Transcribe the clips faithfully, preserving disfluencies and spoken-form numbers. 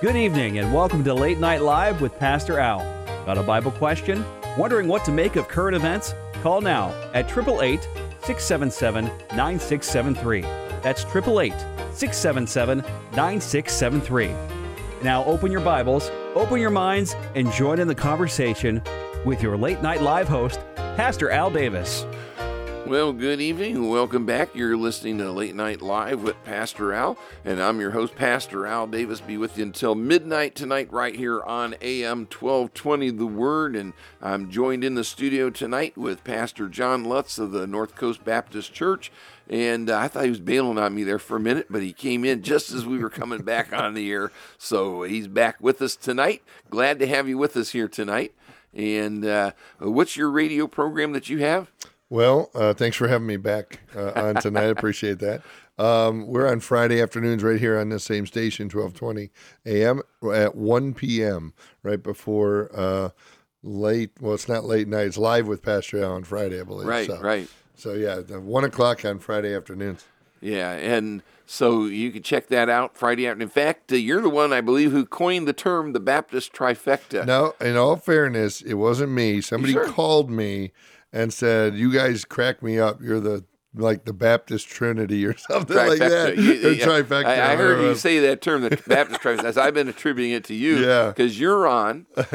Good evening and welcome to Late Night Live with Pastor Al. Got a Bible question? Wondering what to make of current events? Call now at eight eight eight, six seven seven, nine six seven three. That's eight eight eight, six seven seven, nine six seven three. Now open your Bibles, open your minds, and join in the conversation with your Late Night Live host, Pastor Al Davis. Well, good evening. Welcome back. You're listening to Late Night Live with Pastor Al, and I'm your host, Pastor Al Davis. Be with you until midnight tonight right here on A M twelve twenty The Word, and I'm joined in the studio tonight with Pastor John Lutz of the North Coast Baptist Church, and uh, I thought he was bailing on me there for a minute, but he came in just as we were coming back on the air, so he's back with us tonight. Glad to have you with us here tonight. And uh, what's your radio program that you have? Well, uh, thanks for having me back uh, on tonight. I appreciate that. Um, we're on Friday afternoons right here on the same station, twelve twenty A M at one p.m., right before uh, late, well, it's not late night, it's live with Pastor Al on Friday, I believe. Right, so, right. So, yeah, the one o'clock on Friday afternoons. Yeah, and so you can check that out Friday afternoon. In fact, uh, you're the one, I believe, who coined the term the Baptist trifecta. No, in all fairness, it wasn't me. Somebody Sure. called me and said, "You guys crack me up. You're the like the Baptist Trinity or something Trifecta. like that." You- Or yeah. trifecta. I, I heard or, you uh, say that term, the Baptist trifecta. I've been attributing it to you Yeah. because you're on uh,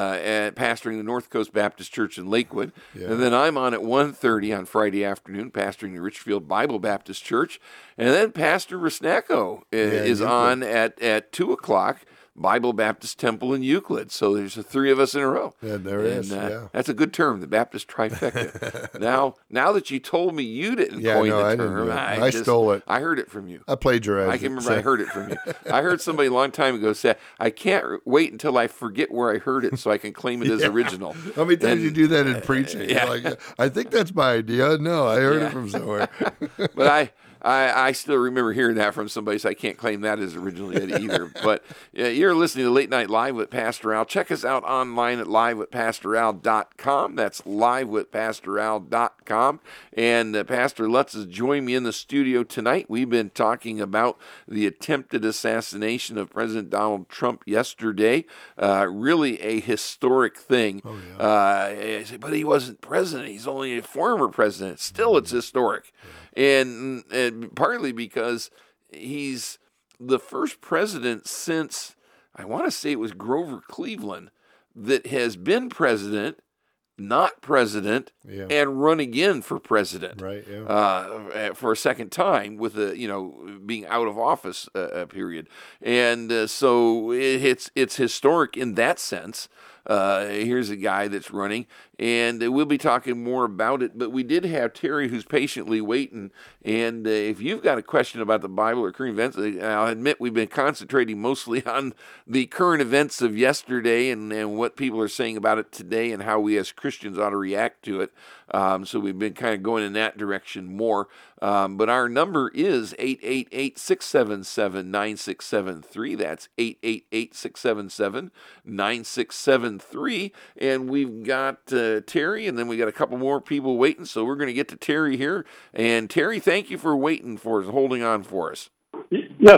at pastoring the North Coast Baptist Church in Lakewood, Yeah. and then I'm on at one thirty on Friday afternoon pastoring the Richfield Bible Baptist Church, and then Pastor Rusnacko uh, is Euclid. on at, at two o'clock. Bible Baptist Temple in Euclid. So there's the three of us in a row. Yeah, there and, is, Uh, yeah. That's a good term, the Baptist trifecta. now, now that you told me you didn't Yeah, coin no, the I didn't term, do it. I, I just- stole it. I heard it from you. I plagiarized I can it, remember so- I heard it from you. I heard somebody a long time ago say, I can't wait until I forget where I heard it so I can claim it as Yeah. original. How many times And- you do that in preaching? yeah. You're like, I think that's my idea. No, I heard Yeah. it from somewhere. But I, I, I still remember hearing that from somebody, so I can't claim that as originally it either. But yeah, you're listening to Late Night Live with Pastor Al. Check us out online at live with pastor al dot com. That's live with pastor al dot com. And uh, Pastor Lutz has joined me in the studio tonight. We've been talking about the attempted assassination of President Donald Trump yesterday. Uh, really a historic thing. Oh, yeah. Uh, but he wasn't president. He's only a former president. Still, it's historic. And, and partly because he's the first president since, I want to say it was Grover Cleveland, that has been president, not president, Yeah. and run again for president. Right, yeah. Uh, for a second time with a, you know, being out of office uh, period. And uh, so it, it's, it's historic in that sense. Uh, here's a guy that's running, and uh, we'll be talking more about it. But we did have Terry, who's patiently waiting. And uh, if you've got a question about the Bible or current events, uh, I'll admit we've been concentrating mostly on the current events of yesterday and, and what people are saying about it today and how we as Christians ought to react to it. Um, so we've been kind of going in that direction more. Um, but our number is eight eight eight, six seven seven, nine six seven three. That's eight eight eight, six seven seven, nine six seven three. And we've got uh, Terry, and then we got a couple more people waiting. So we're going to get to Terry here. And Terry, thank you for waiting for us, holding on for us. Yes.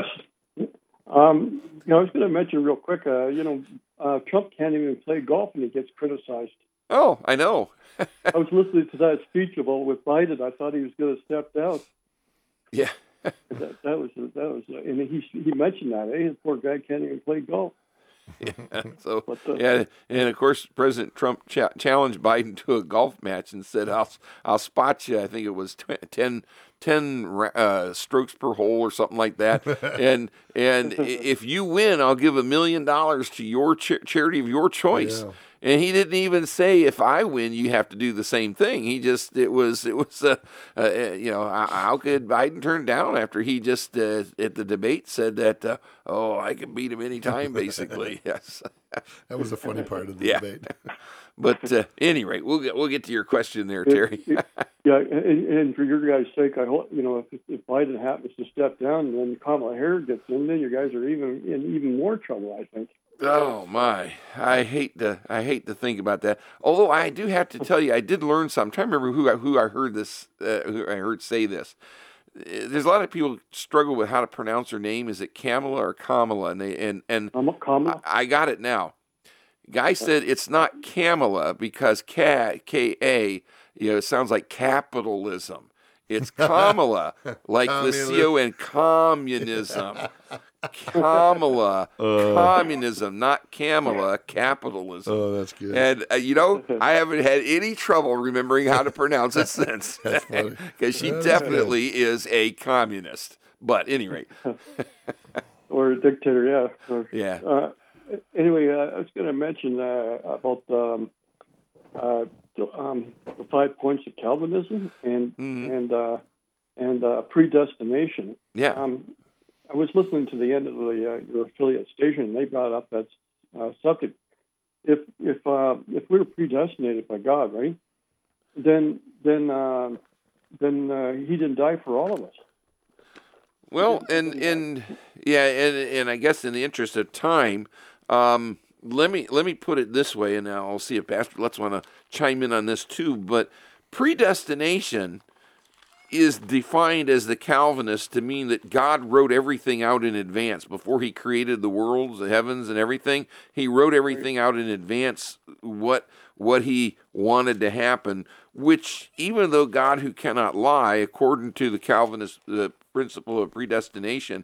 Um, you know, I was going to mention real quick, uh, you know, uh, Trump can't even play golf and he gets criticized. Oh, I know. I was listening to that speech about with Biden. I thought he was going to step down. Yeah. That, that was, that was, and he he mentioned that. Hey, the poor guy can't even play golf. Yeah, so But, uh, yeah, and of course President Trump cha- challenged Biden to a golf match and said, "I'll I'll spot you." I think it was tw- ten, ten uh, strokes per hole or something like that. and and i- if you win, I'll give a million dollars to your cha- charity of your choice. Yeah. And he didn't even say, if I win, you have to do the same thing. He just, it was, it was, uh, uh, you know, how, how could Biden turn down after he just, uh, at the debate said that, uh, oh, I can beat him anytime, basically. Yes. That was the funny part of the Yeah. debate. But uh, any rate, we'll get, we'll get to your question there, Terry. Yeah, and, and for your guys' sake, I hope, you know, if, if Biden happens to step down and then Kamala Harris gets in, then you guys are even in even more trouble, I think. Oh my! I hate to I hate to think about that. Although I do have to tell you, I did learn something. I'm trying to remember who I, who I heard this, uh, who I heard say this. there's a lot of people struggle with how to pronounce her name. Is it Kamala or Kamala? And they and and I'm a Kamala. I, I got it now. Guy said it's not Kamala because K K A, you know, it sounds like capitalism. It's Kamala, like the C O N, communism. Kamala, Uh. communism, not Kamala, capitalism. Oh, that's good. And, uh, you know, I haven't had any trouble remembering how to pronounce it since. That's funny. Because she That's definitely is a communist. But, at any rate. Or a dictator, yeah. Or, Yeah. Uh, anyway, uh, I was going to mention uh, about um, uh, the, um, the five points of Calvinism and Mhm. and uh, and uh, predestination. Yeah. Um, I was listening to the end of the uh, your affiliate station, and they brought up that uh, subject. If if uh, if we were predestinated by God, right? Then then uh, then uh, He didn't die for all of us. Well, and and yeah, and and I guess in the interest of time, um, let me let me put it this way, and I'll see if Pastor Lutz want to chime in on this too. But predestination is defined as the Calvinist to mean that God wrote everything out in advance before He created the worlds, the heavens, and everything. He wrote everything out in advance what what He wanted to happen. Which, even though God, who cannot lie, according to the Calvinist the principle of predestination,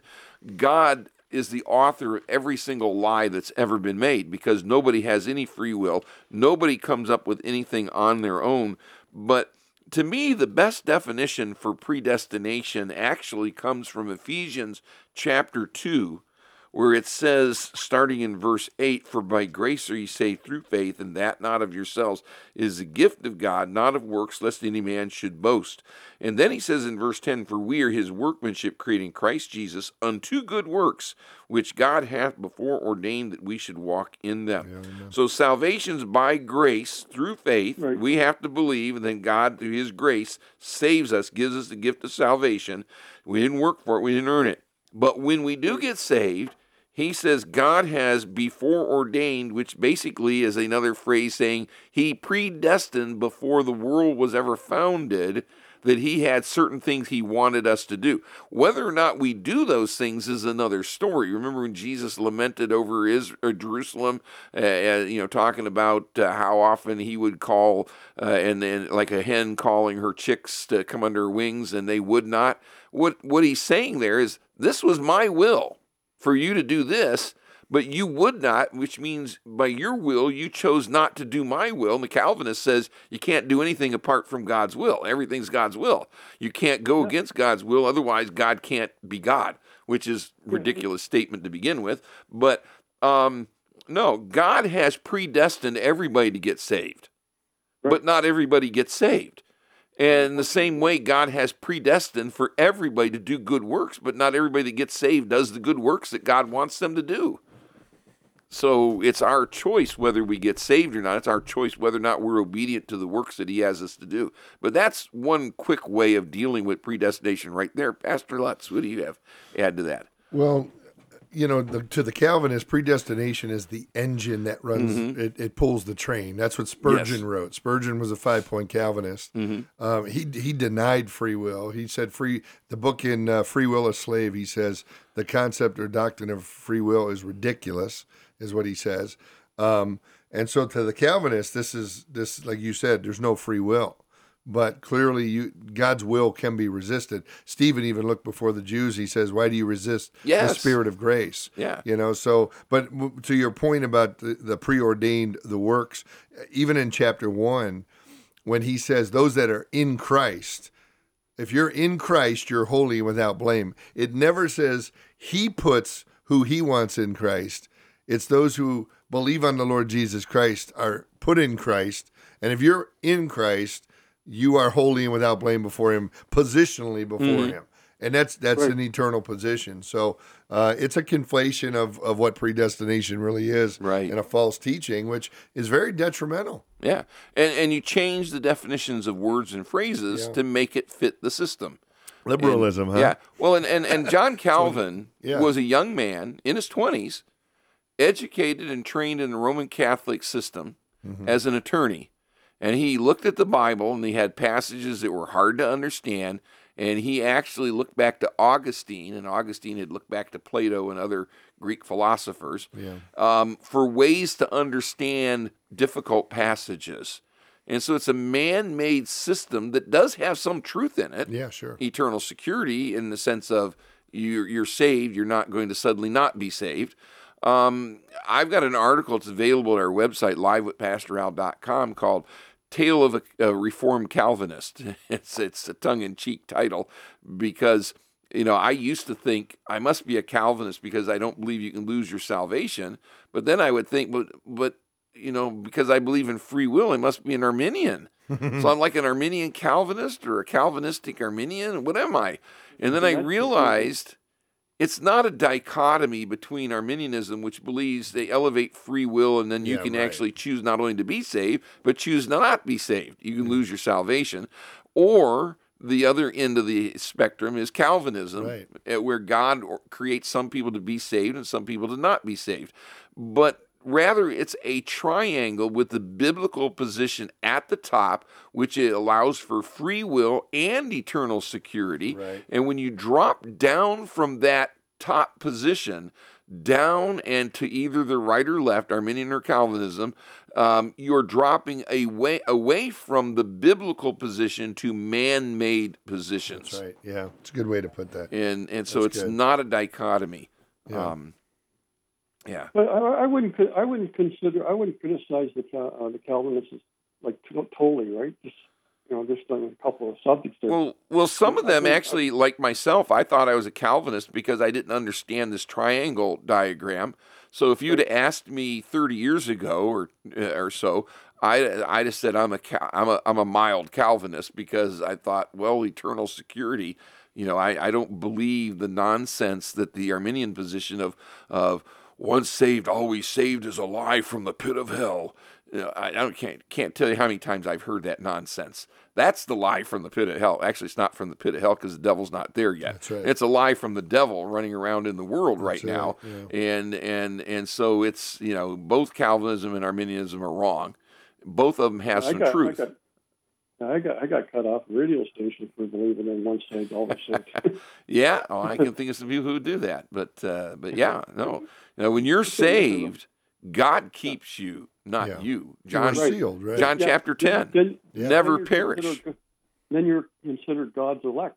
God is the author of every single lie that's ever been made, because nobody has any free will. Nobody comes up with anything on their own. But to me, the best definition for predestination actually comes from Ephesians chapter two, where it says, starting in verse eight, "For by grace are ye saved through faith, and that not of yourselves, is the gift of God, not of works, lest any man should boast." And then he says in verse ten, "For we are his workmanship, created in Christ Jesus, unto good works, which God hath before ordained that we should walk in them." Yeah, so salvation's by grace, through faith. Right. We have to believe, and then God, through his grace, saves us, gives us the gift of salvation. We didn't work for it, we didn't earn it. But when we do get saved, he says God has before ordained, which basically is another phrase saying he predestined before the world was ever founded, that he had certain things he wanted us to do. Whether or not we do those things is another story. Remember when Jesus lamented over Israel, or Jerusalem, uh, uh, you know, talking about uh, how often he would call, uh, and then like a hen calling her chicks to come under her wings, and they would not. What what he's saying there is, this was my will for you to do this, but you would not, which means by your will, you chose not to do my will. And the Calvinist says you can't do anything apart from God's will. Everything's God's will. You can't go against God's will, otherwise God can't be God, which is a ridiculous statement to begin with. But um, no, God has predestined everybody to get saved, but not everybody gets saved. And the same way, God has predestined for everybody to do good works, but not everybody that gets saved does the good works that God wants them to do. So it's our choice whether we get saved or not. It's our choice whether or not we're obedient to the works that he has us to do. But that's one quick way of dealing with predestination right there. Pastor Lutz, what do you have to add to that? Well, you know, the, to the Calvinist, predestination is the engine that runs, Mm-hmm. it, it pulls the train. That's what Spurgeon Yes. wrote. Spurgeon was a five-point Calvinist. Mm-hmm. Um, he he denied free will. He said free, the book in uh, Free Will a Slave, he says the concept or doctrine of free will is ridiculous, is what he says. Um, and so to the Calvinist, this is, this like you said, there's no free will. But clearly, you, God's will can be resisted. Stephen even looked before the Jews. He says, "Why do you resist Yes. the Spirit of grace?" Yeah. You know. So, but w- to your point about the, the preordained, the works, even in chapter one, when he says, "Those that are in Christ," if you're in Christ, you're holy and without blame. It never says he puts who he wants in Christ. It's those who believe on the Lord Jesus Christ are put in Christ, and if you're in Christ, you are holy and without blame before him, positionally before Mm-hmm. him. And that's that's Right. an eternal position. So uh, it's a conflation of, of what predestination really is, Right. and a false teaching, which is very detrimental. Yeah. And, and you change the definitions of words and phrases Yeah. to make it fit the system. Liberalism, And- huh? Yeah. Well, and, and, and John Calvin Yeah. was a young man in his twenties, educated and trained in the Roman Catholic system Mm-hmm. as an attorney. And he looked at the Bible, and he had passages that were hard to understand. And he actually looked back to Augustine, and Augustine had looked back to Plato and other Greek philosophers Yeah. um, for ways to understand difficult passages. And so it's a man-made system that does have some truth in it. Yeah, sure. Eternal security in the sense of you're, you're saved, you're not going to suddenly not be saved. Um, I've got an article that's available at our website, live with pastor al dot com, called Tale of a, a Reformed Calvinist. It's, it's a tongue-in-cheek title because, you know, I used to think I must be a Calvinist because I don't believe you can lose your salvation. But then I would think, but, but you know, because I believe in free will, I must be an Arminian. So I'm like an Arminian Calvinist or a Calvinistic Arminian. What am I? And then I realized it's not a dichotomy between Arminianism, which believes they elevate free will and then you Yeah, can right. actually choose not only to be saved, but choose not be saved. You can lose your salvation. Or the other end of the spectrum is Calvinism, Right. eh, where God creates some people to be saved and some people to not be saved. But rather, it's a triangle with the biblical position at the top, which it allows for free will and eternal security. Right. And when you drop down from that top position, down and to either the right or left, Arminian or Calvinism, um, you're dropping away, away from the biblical position to man-made positions. That's right. Yeah, it's a good way to put that. And, and so That's it's good. not a dichotomy. Yeah. Um, yeah. But I, I wouldn't. co- I wouldn't consider. I wouldn't criticize the Cal- uh, the Calvinists like to- totally, right? Just you know, just on a couple of subjects there. Well, well, some of I them think- actually, like myself, I thought I was a Calvinist because I didn't understand this triangle diagram. So if you'd have asked me thirty years ago or uh, or so, I I'd have said I'm a Cal- I'm a I'm a mild Calvinist because I thought, well, eternal security. You know, I, I don't believe the nonsense that the Arminian position of of once saved, always saved is a lie from the pit of hell. You know, I, I don't, can't can't tell you how many times I've heard that nonsense. That's the lie from the pit of hell. Actually, it's not from the pit of hell because the devil's not there yet. That's right. It's a lie from the devil running around in the world right That's right, now. yeah. And and and so it's, you know, both Calvinism and Arminianism are wrong. Both of them have I some got, truth. I got, I got, I got cut off a radio station for believing in once saved, always saved. Yeah, oh, I can think of some people who do that, but uh, but yeah, no. You know, when you're saved, God keeps you, not Yeah. you. You John, were sealed, right? John Yeah, chapter ten. Then, Yeah. Never then you're perish. considered- Then you're considered God's elect.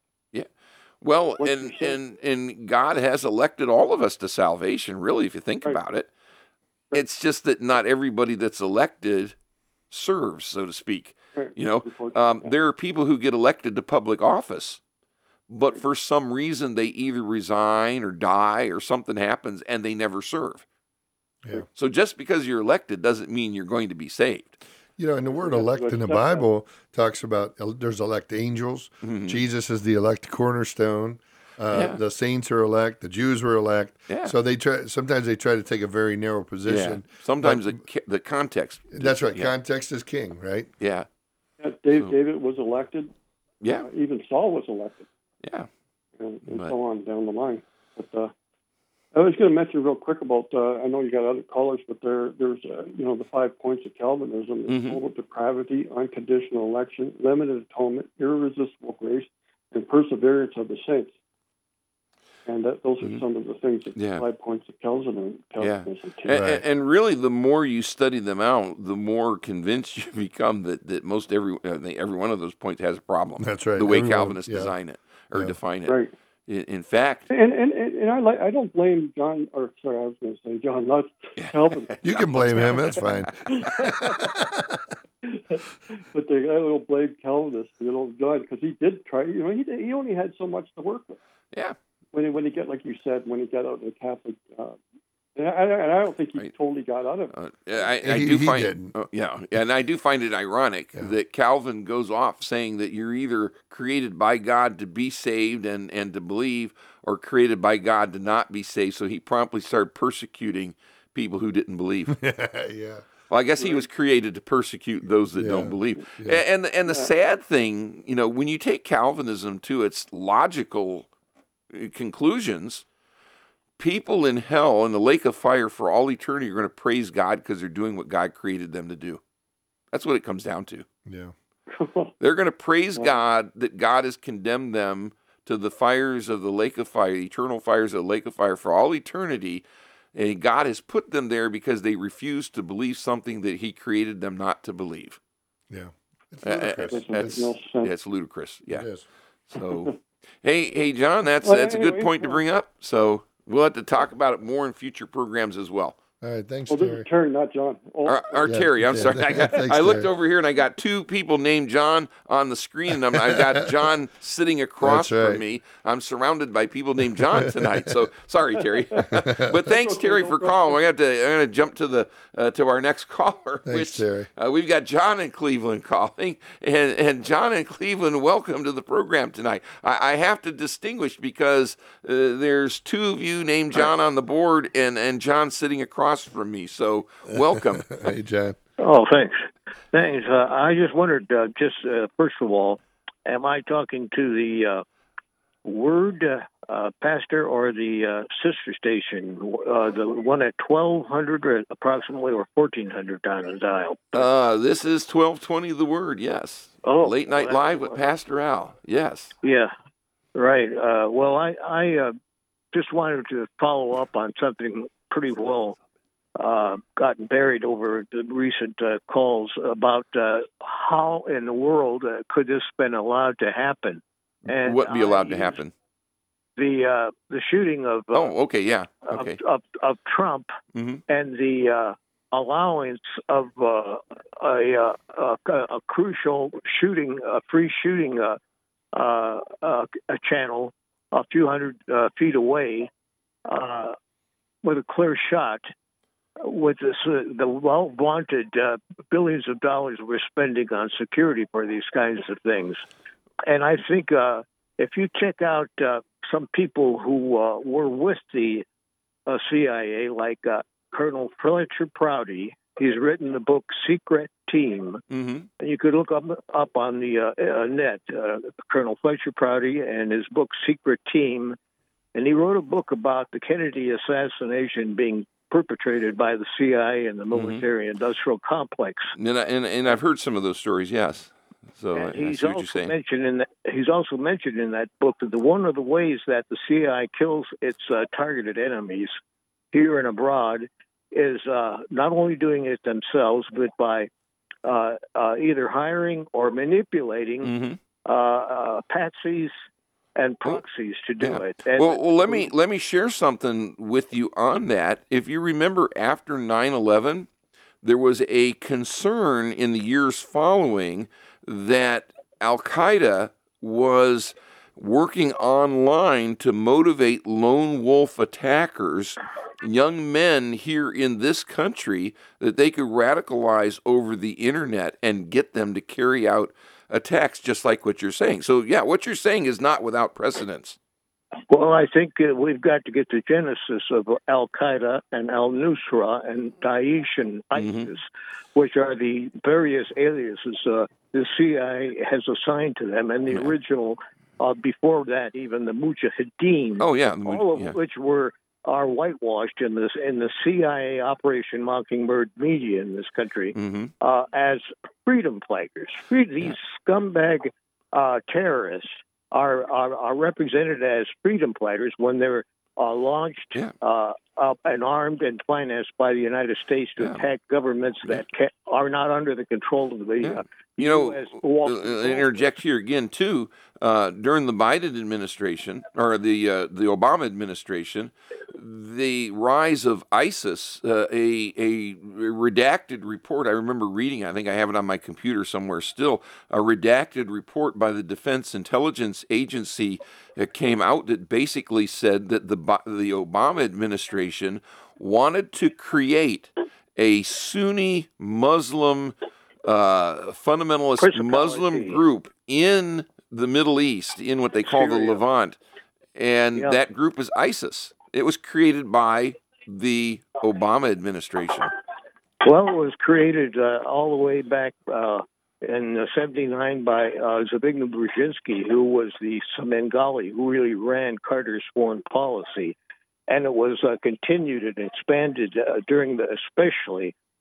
Well, What's and your say? and and God has elected all of us to salvation. Really, if you think Right. about it, it's just that not everybody that's elected serves, so to speak. Right. You know, Report- um, yeah. there are people who get elected to public office, but for some reason they either resign or die or something happens and they never serve. Yeah. So just because you're elected doesn't mean you're going to be saved. You know, and the word Yeah, elect but in the that's not- Bible talks about el- there's elect angels. Mhm. Jesus is the elect cornerstone. Uh, Yeah. The saints are elect. The Jews were elect. Yeah. So they try. Sometimes they try to take a very narrow position. Yeah. Sometimes but- the ca- the context. That's right. Yeah. Context is king, right? Yeah. Yeah, Dave, So- David was elected. Yeah. Uh, even Saul was elected, Yeah. and, and But- so on down the line. But uh, I was going to mention real quick about. Uh, I know you got other callers, but there, there's uh, you know the five points of Calvinism: Mhm. total depravity, unconditional election, limited atonement, irresistible grace, and perseverance of the saints. And that, those are Mhm. some of the things that Yeah. five points of Calvinism, Calvinism teach. And, Right. and really, the more you study them out, the more convinced you become that, that most every I think every one of those points has a problem. That's right. The way Everyone- Calvinists yeah. design it or Yeah. define it. Right. In, in fact, And and, and, and I like I don't blame John or sorry I was going to say John Lutz Calvin, You can blame him. That's fine. but they, I don't blame Calvinists, you know, John, because he did try. You know, he did, he only had so much to work with yeah, when he, when he get like you said when he got out of the Catholic. Uh, and, I, and I don't think he Right. totally got out of it. uh, I, I He- do he find didn't. uh, yeah, and I do find it ironic Yeah. that Calvin goes off saying that you're either created by God to be saved and, and to believe, or created by God to not be saved. So he promptly started persecuting people who didn't believe. yeah. Well, I guess he was created to persecute those that Yeah. don't believe. Yeah. A- And and the sad thing, you know, when you take Calvinism to its logical uh, conclusions, people in hell in the lake of fire for all eternity are going to praise God because they're doing what God created them to do. That's what it comes down to. Yeah. They're going to praise God that God has condemned them to the fires of the lake of fire, eternal fires of the lake of fire for all eternity. And God has put them there because they refused to believe something that he created them not to believe. Yeah. It's Uh, ludicrous. That's, Makes no yeah, sense. it's ludicrous. Yeah. It is. So, hey, hey, John, that's Well, that's a good anyway, point to bring up. So we'll have to talk about it more in future programs as well. All right. Thanks, Well, this Terry. is Terry, not John. Oh, Or, or Yeah, Terry, I'm yeah, sorry. I, got, thanks, I looked Terry. over here and I got two people named John on the screen, and I'm, I got John sitting across That's right. from me. I'm surrounded by people named John tonight. So sorry, Terry. But thanks, okay, Terry, no for problem. calling. We have to. I'm going to jump to the uh, to our next caller. Thanks, which, Terry. Uh, we've got John in Cleveland calling, and and John in Cleveland, welcome to the program tonight. I, I have to distinguish because uh, there's two of you named John on the board, and and John sitting across from me. So welcome. Hey, John. Oh, thanks. Thanks. Uh, I just wondered, uh, just uh, first of all, am I talking to the uh, Word uh, uh, pastor or the uh, sister station, uh, the one at twelve hundred or approximately, or fourteen hundred on the dial? Uh, this is twelve twenty The Word, yes. Oh, Late Night well, Live that's- with Pastor Al, yes. Yeah, right. Uh, well, I, I uh, just wanted to follow up on something pretty well uh, gotten buried over the recent uh, calls about uh, how in the world uh, could this been allowed to happen? And What be allowed I to used happen? The uh, the shooting of, uh, Oh, okay, yeah, okay. of, of of Trump hmm and the uh, allowance of uh, a, uh, a a crucial shooting, a free shooting uh, uh, uh, a channel a few hundred uh, feet away uh, with a clear shot. With this, uh, the well-vaunted uh, billions of dollars we're spending on security for these kinds of things. And I think uh, if you check out uh, some people who uh, were with the uh, C I A, like uh, Colonel Fletcher Prouty, he's written the book Secret Team. hmm And you could look up, up on the uh, uh, net, uh, Colonel Fletcher Prouty and his book Secret Team. And he wrote a book about the Kennedy assassination being perpetrated by the C I A and the military-industrial complex. And, I, and and I've heard some of those stories, yes. So I, And I he's see what you're also saying. mentioned in that, he's also mentioned in that book that the one of the ways that the C I A kills its uh, targeted enemies here and abroad is uh, not only doing it themselves, but by uh, uh, either hiring or manipulating hmm uh, uh, patsies and proxies to do Yeah. it. And Well, well, let me let me share something with you on that. If you remember, after nine eleven, there was a concern in the years following that Al Qaeda was working online to motivate lone wolf attackers, young men here in this country, that they could radicalize over the internet and get them to carry out attacks just like what you're saying. So, yeah, what you're saying is not without precedence. Well, I think uh, we've got to get the genesis of Al Qaeda and Al Nusra and Daesh and ISIS, Mm-hmm. which are the various aliases uh, the C I A has assigned to them, and the Yeah. original uh, before that, even the Mujahideen, Oh, yeah. the- all of yeah. which were are whitewashed in this in the C I A Operation Mockingbird media in this country Mhm. uh, as freedom fighters. Free, these scumbag uh, terrorists are, are are represented as freedom fighters when they're uh, launched Yeah. uh, up and armed and financed by the United States to Yeah. attack governments that ca- are not under the control of the Yeah. uh, You know, U S uh, Wall- uh, interject here again too. Uh, during the Biden administration or the uh, the Obama administration, the rise of ISIS, uh, a a redacted report. I remember reading. I think I have it on my computer somewhere still. A redacted report by the Defense Intelligence Agency that came out that basically said that the Bi- the Obama administration wanted to create a Sunni Muslim uh, fundamentalist Principality. Muslim group in the Middle East, in what they call the Syria. Levant. And Yeah. that group is ISIS. It was created by the Obama administration. Well, it was created uh, all the way back uh, in seventy-nine by uh, Zbigniew Brzezinski, who was the Smengali who really ran Carter's foreign policy. And it was uh, continued and expanded uh, during the, especially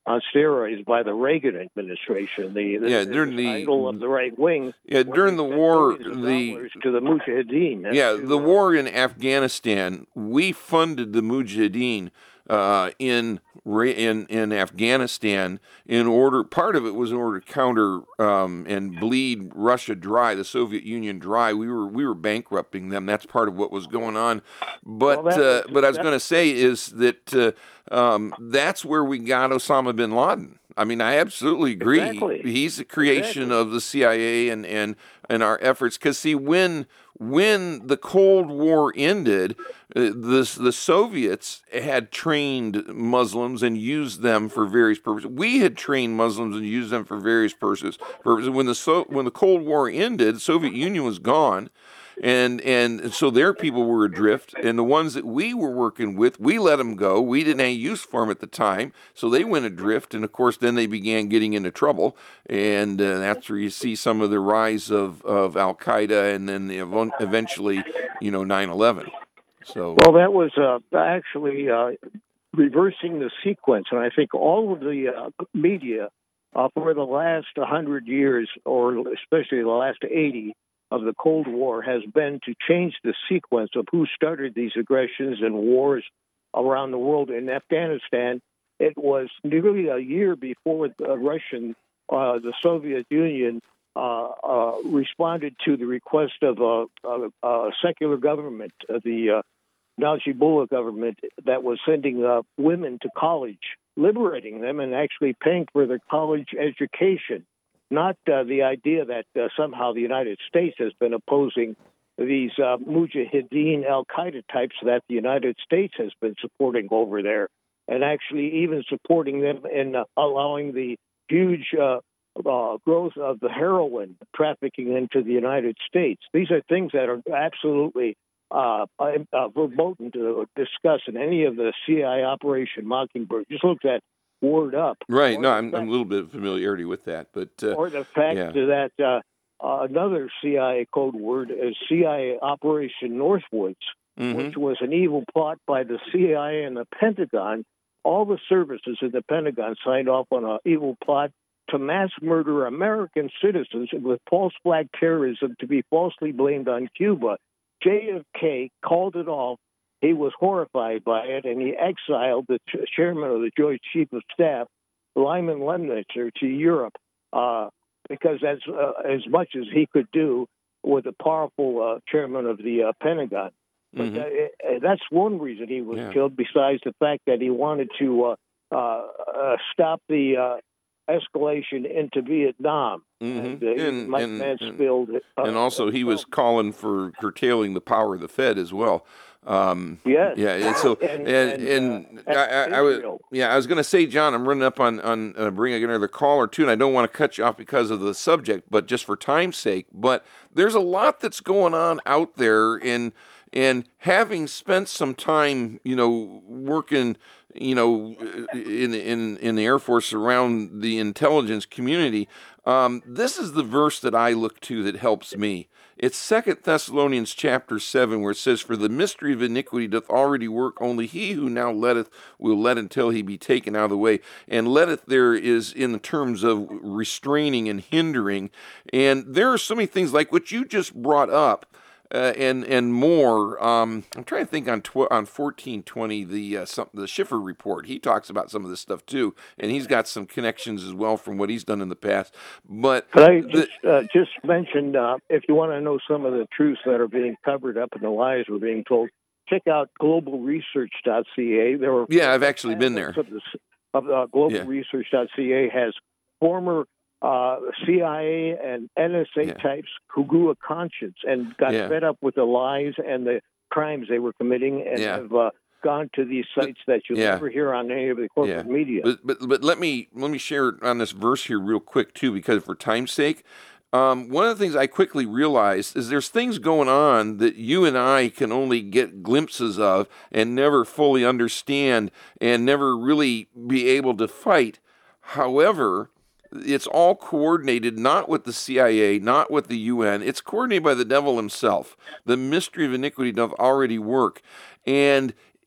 on steroids by the Reagan administration. The, the yeah, during the idol of the right wing. Yeah, during the war, the to the Mujahideen. yeah, the war in Afghanistan, we funded the Mujahideen uh, in in in Afghanistan in order. Part of it was in order to counter um, and bleed Russia dry, the Soviet Union dry. We were we were bankrupting them. That's part of what was going on. But well, uh, but I was going to say is that uh, um, that's where we got Osama bin Laden. I mean, I absolutely agree. Exactly. He's the creation exactly. of the C I A and, and, and our efforts. Because, see, when when the Cold War ended, uh, the, the Soviets had trained Muslims and used them for various purposes. We had trained Muslims and used them for various purposes. purposes. When the so, when the Cold War ended, the Soviet Union was gone. And and so their people were adrift, and the ones that we were working with, we let them go. We didn't have use for them at the time, so they went adrift. And of course, then they began getting into trouble, and uh, that's where you see some of the rise of, of Al Qaeda, and then the, eventually, you know, nine eleven. So well, that was uh, actually uh, reversing the sequence, and I think all of the uh, media uh, for the last hundred years, or especially the last eighty. Of the Cold War has been to change the sequence of who started these aggressions and wars around the world. In Afghanistan, it was nearly a year before the Russian, uh, the Soviet Union, uh, uh, responded to the request of a, a, a secular government, uh, the uh, Najibullah government, that was sending uh, women to college, liberating them and actually paying for their college education. Not uh, the idea that uh, somehow the United States has been opposing these uh, Mujahideen al-Qaeda types that the United States has been supporting over there, and actually even supporting them in uh, allowing the huge uh, uh, growth of the heroin trafficking into the United States. These are things that are absolutely uh, uh, verboten to discuss in any of the C I A Operation Mockingbird. Just look at Word Up. Right. No, I'm, I'm a little bit of familiarity with that, but uh, or the fact yeah. that uh, uh, another C I A code word is C I A Operation Northwoods, mm-hmm. which was an evil plot by the C I A and the Pentagon. All the services in the Pentagon signed off on an evil plot to mass murder American citizens with false flag terrorism to be falsely blamed on Cuba. J F K called it off. He was horrified by it, and he exiled the ch- chairman of the Joint Chief of Staff, Lyman Lemnitzer, to Europe uh, because that's uh, as much as he could do with a powerful uh, chairman of the uh, Pentagon. But mm-hmm. uh, that's one reason he was yeah. killed, besides the fact that he wanted to uh, uh, uh, stop the uh, escalation into Vietnam. Mm-hmm. And, uh, and, Mike and, Mansfield, uh, and also he was calling for curtailing the power of the Fed as well. Um, yes. Yeah. And so, and, and, and, and uh, I, I, I was, yeah, I was going to say, John, I'm running up on, on uh, bringing another caller too, and I don't want to cut you off because of the subject, but just for time's sake. But there's a lot that's going on out there, and, and having spent some time, you know, working, you know, in, in, in the Air Force around the intelligence community, um, this is the verse that I look to that helps me. It's Second Thessalonians chapter seven, where it says, "For the mystery of iniquity doth already work, only he who now letteth will let until he be taken out of the way." And letteth there is in the terms of restraining and hindering. And there are so many things like what you just brought up. Uh, and and more. Um, I'm trying to think on tw- on fourteen twenty, the uh, some, the Schiffer report. He talks about some of this stuff too, and he's got some connections as well from what he's done in the past. But But I the, just, uh, just mentioned, uh, if you want to know some of the truths that are being covered up and the lies we're being told, check out global research dot c a. There were yeah, I've actually been there. Of, this, of uh, global research dot c a has former Uh, C I A and N S A yeah. types who grew a conscience and got yeah. fed up with the lies and the crimes they were committing, and yeah. have uh, gone to these sites that you'll yeah. never hear on any of the corporate yeah. media. But, but but let me let me share on this verse here real quick too, because for time's sake. Um, one of the things I quickly realized is there's things going on that you and I can only get glimpses of and never fully understand and never really be able to fight. However, it's all coordinated, not with the C I A, not with the U N. It's coordinated by the devil himself. The mystery of iniquity doth already work. And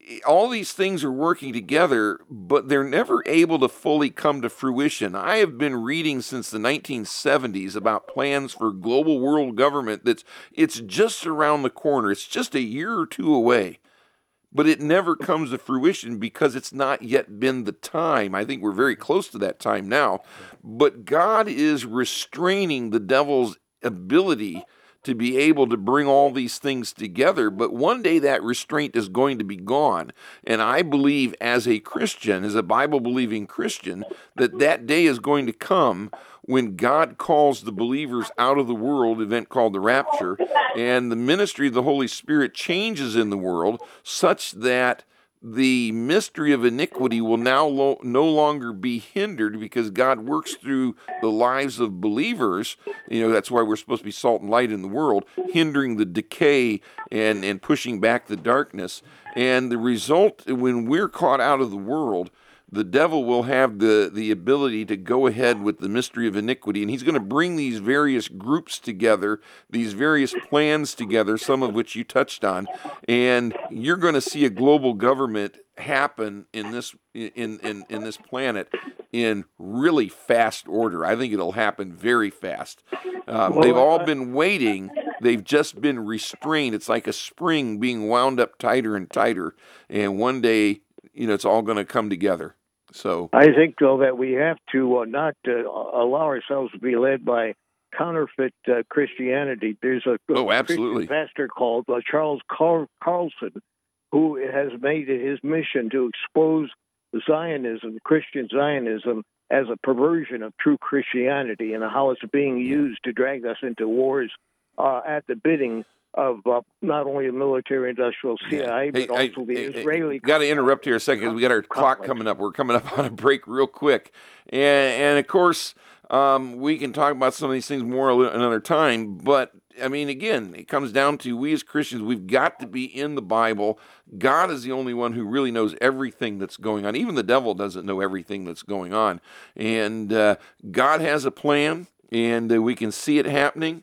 all these things are working together, but they're never able to fully come to fruition. I have been reading since the nineteen seventies about plans for global world government that's it's just around the corner. It's just a year or two away. But it never comes to fruition because it's not yet been the time. I think we're very close to that time now. But God is restraining the devil's ability to be able to bring all these things together. But one day that restraint is going to be gone. And I believe as a Christian, as a Bible-believing Christian, that that day is going to come when God calls the believers out of the world, event called the rapture, and the ministry of the Holy Spirit changes in the world such that the mystery of iniquity will now lo- no longer be hindered because God works through the lives of believers. You know, that's why we're supposed to be salt and light in the world, hindering the decay and, and pushing back the darkness. And the result, when we're caught out of the world, the devil will have the, the ability to go ahead with the mystery of iniquity, and he's going to bring these various groups together, these various plans together, some of which you touched on, and you're going to see a global government happen in this in, in, in this planet in really fast order. I think it'll happen very fast. Um, Well, they've all I- been waiting. They've just been restrained. It's like a spring being wound up tighter and tighter, and one day, you know, it's all going to come together. So I think, though, that we have to uh, not uh, allow ourselves to be led by counterfeit uh, Christianity. There's a, Oh, a absolutely. Christian pastor called uh, Charles Carl- Carlson, who has made it his mission to expose Zionism, Christian Zionism, as a perversion of true Christianity and how it's being used to drag us into wars uh, at the bidding of uh, not only the military-industrial C I A, Hey, but also the Israeli. Got to interrupt here a second because we got our clock coming up. We're coming up on a break real quick, and and of course um, we can talk about some of these things more another time. But I mean, again, it comes down to we as Christians, we've got to be in the Bible. God is the only one who really knows everything that's going on. Even the devil doesn't know everything that's going on, and uh, God has a plan, and uh, we can see it happening.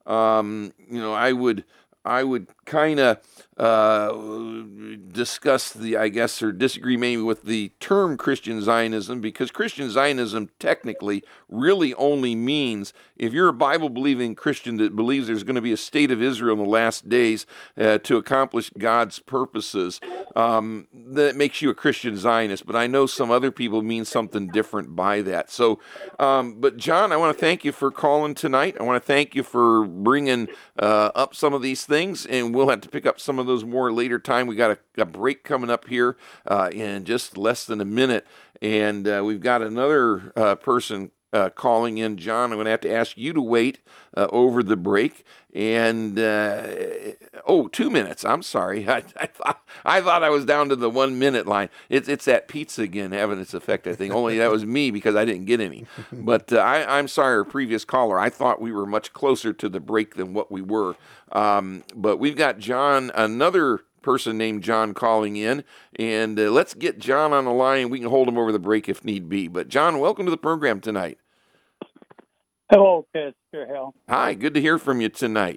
Um, you know, I would, I would kind of uh, discuss the, I guess, or disagree maybe with the term Christian Zionism, because Christian Zionism technically really only means if you're a Bible-believing Christian that believes there's going to be a state of Israel in the last days uh, to accomplish God's purposes, um, that makes you a Christian Zionist. But I know some other people mean something different by that. So, um, but John, I want to thank you for calling tonight. I want to thank you for bringing uh, up some of these things, and we'll have to pick up some of those more later time. We got a, a break coming up here uh, in just less than a minute, and uh, we've got another uh, person uh, calling in. John, I'm going to have to ask you to wait uh, over the break. And uh, oh, two minutes. I'm sorry. I, I thought I thought I was down to the one minute line. It's it's that pizza again having its effect. I think only that was me because I didn't get any. But uh, I, I'm sorry, our previous caller. I thought we were much closer to the break than what we were. Um, but we've got John, another person named John, calling in, and uh, let's get John on the line. We can hold him over the break if need be. But John, welcome to the program tonight. Hello, Pastor Hal. Hi, good to hear from you tonight.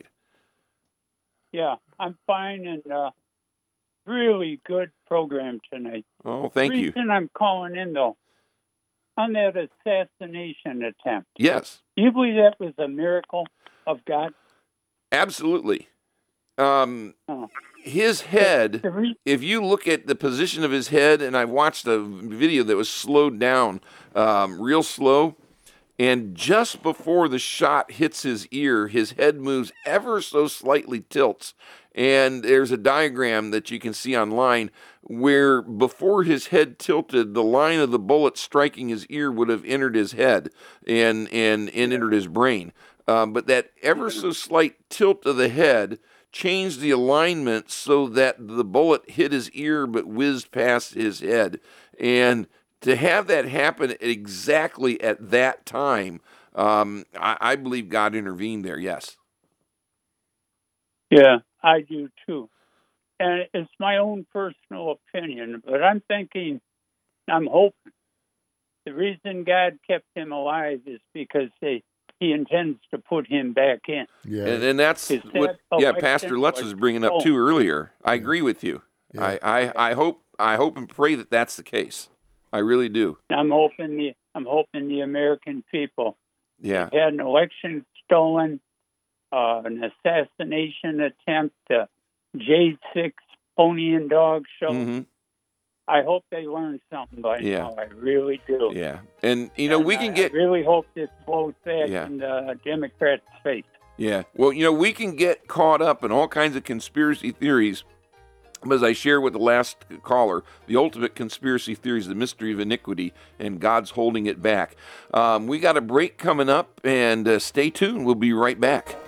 Yeah, I'm fine, and uh, really good program tonight. Oh, thank the you. reason I'm calling in, though, on that assassination attempt, Yes, do you believe that was a miracle of God? absolutely. Um, Oh. his head, The re- if you look at the position of his head, and I watched a video that was slowed down um, real slow, and just before the shot hits his ear, his head moves ever so slightly tilts. And there's a diagram that you can see online where before his head tilted, the line of the bullet striking his ear would have entered his head and, and, and entered his brain. Um, but that ever so slight tilt of the head changed the alignment so that the bullet hit his ear but whizzed past his head. And to have that happen exactly at that time, um, I, I believe God intervened there, yes. Yeah, I do too. And it's my own personal opinion, but I'm thinking, I'm hoping, the reason God kept him alive is because they, he intends to put him back in. Yeah. And, and that's Is what, that yeah, election Pastor Lutz was was bringing up controlled? too earlier. I agree with you. Yeah. I, I, I hope I hope and pray that that's the case. I really do. I'm hoping the I'm hoping the American people Yeah. had an election stolen, uh, an assassination attempt, a J six pony and dog show. hmm I hope they learn something by Yeah. now. I really do. Yeah. And, you know, And we I- can get... I really hope this blows back Yeah. in the Democrats' face. Yeah. Well, you know, we can get caught up in all kinds of conspiracy theories. As I shared with the last caller, the ultimate conspiracy theory is the mystery of iniquity, and God's holding it back. Um, we got a break coming up, and uh, stay tuned. We'll be right back.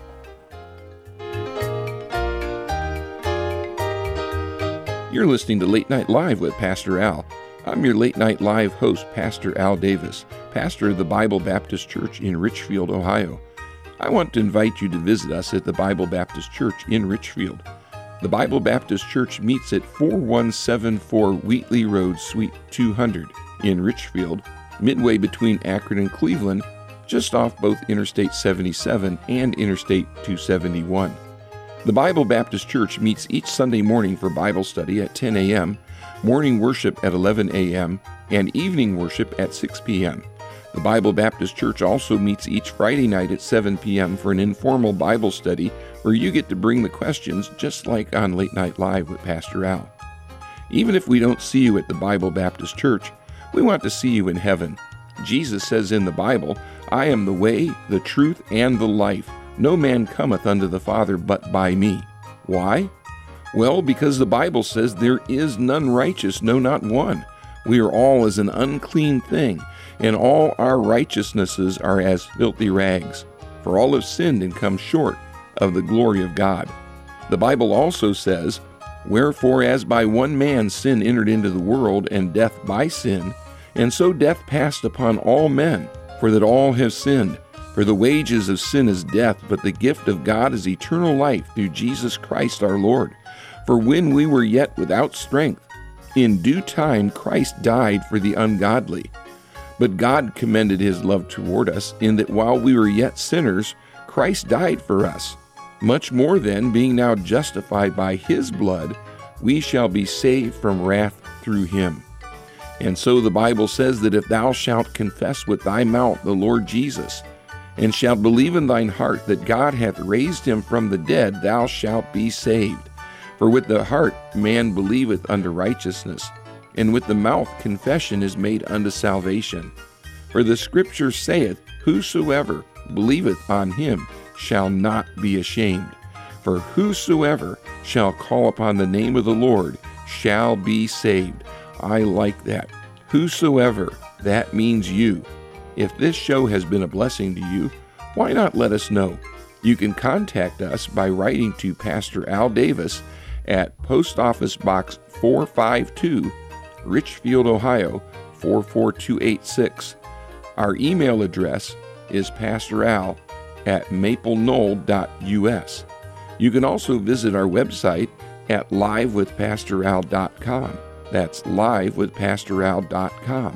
You're listening to Late Night Live with Pastor Al. I'm your Late Night Live host, Pastor Al Davis, pastor of the Bible Baptist Church in Richfield, Ohio. I want to invite you to visit us at the Bible Baptist Church in Richfield. The Bible Baptist Church meets at four one seven four Wheatley Road, Suite two hundred in Richfield, midway between Akron and Cleveland, just off both Interstate seventy-seven and Interstate two seventy-one. The Bible Baptist Church meets each Sunday morning for Bible study at ten a.m., morning worship at eleven a.m., and evening worship at six p.m. The Bible Baptist Church also meets each Friday night at seven p.m. for an informal Bible study where you get to bring the questions just like on Late Night Live with Pastor Al. Even if we don't see you at the Bible Baptist Church, we want to see you in heaven. Jesus says in the Bible, "I am the way, the truth, and the life. No man cometh unto the Father but by me." Why? Well, because the Bible says there is none righteous, no, not one. We are all as an unclean thing, and all our righteousnesses are as filthy rags. For all have sinned and come short of the glory of God. The Bible also says, "Wherefore as by one man sin entered into the world, and death by sin, and so death passed upon all men, for that all have sinned. For the wages of sin is death, but the gift of God is eternal life through Jesus Christ our Lord. For when we were yet without strength, in due time Christ died for the ungodly. But God commended his love toward us, in that while we were yet sinners, Christ died for us. Much more then, being now justified by his blood, we shall be saved from wrath through him. And so the Bible says that if thou shalt confess with thy mouth the Lord Jesus, and shalt believe in thine heart that God hath raised him from the dead, thou shalt be saved. For with the heart man believeth unto righteousness, and with the mouth confession is made unto salvation. For the Scripture saith, Whosoever believeth on him shall not be ashamed. For whosoever shall call upon the name of the Lord shall be saved. I like that. Whosoever, that means you. If this show has been a blessing to you, why not let us know? You can contact us by writing to Pastor Al Davis at Post Office Box four five two, Richfield, Ohio four four two eight six. Our email address is pastoral at maple knoll dot u s. You can also visit our website at live with pastor al dot com. That's live with pastor al dot com.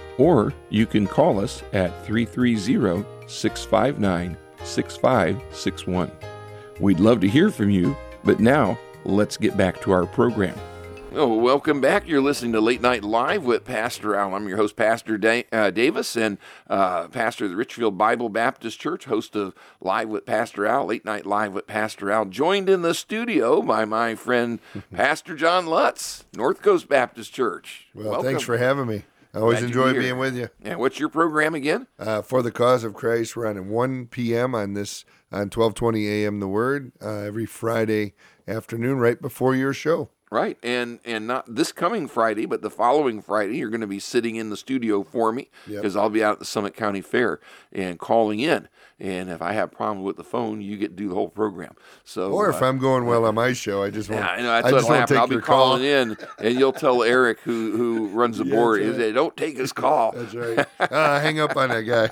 Or you can call us at three three zero, six five nine, six five six one. We'd love to hear from you, but now let's get back to our program. Oh, welcome back. You're listening to Late Night Live with Pastor Al. I'm your host, Pastor da- uh, Davis, and uh, pastor of the Richfield Bible Baptist Church, host of Live with Pastor Al, Late Night Live with Pastor Al, joined in the studio by my friend, Pastor John Lutz, North Coast Baptist Church. Well, welcome. Thanks for having me. I always Glad enjoy you're here. being with you. And what's your program again? Uh, For the Cause of Christ, we're on at one p.m. on this on twelve twenty a.m. The Word uh, every Friday afternoon, right before your show. Right, and and not this coming Friday, but the following Friday, you're going to be sitting in the studio for me because Yep. I'll be out at the Summit County Fair and calling in. And if I have problems with the phone, you get to do the whole program. So, Or if uh, I'm going well on my show, I just won't. yeah, I know that's I what'll just won't happen. take I'll be your call. calling in, and you'll tell Eric, who who runs the Yeah, board, that's is right. that don't take his call. That's right. Uh, hang up on that guy.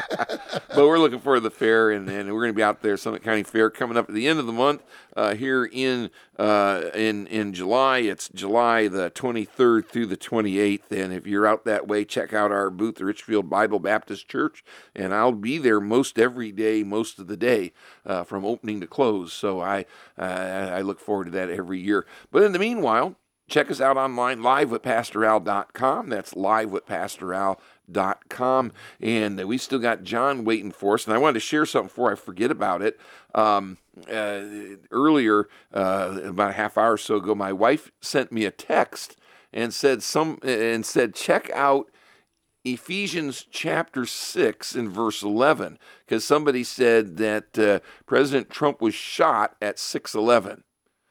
But we're looking for the fair, and, and we're going to be out there, Summit County Fair, coming up at the end of the month uh, here in uh, in in July. It's July the twenty-third through the twenty-eighth, and if you're out that way, check out our booth, the Richfield Bible Baptist Church, and I'll be there most every day, most of the day, uh, from opening to close. So I uh, I look forward to that every year. But in the meanwhile, check us out online, live with pastor al dot com. That's live with pastor al dot com. And we still got John waiting for us. And I wanted to share something before I forget about it. Um, uh, earlier, uh, about a half hour or so ago, my wife sent me a text and said some and said check out Ephesians chapter six and verse eleven, because somebody said that uh, President Trump was shot at six eleven.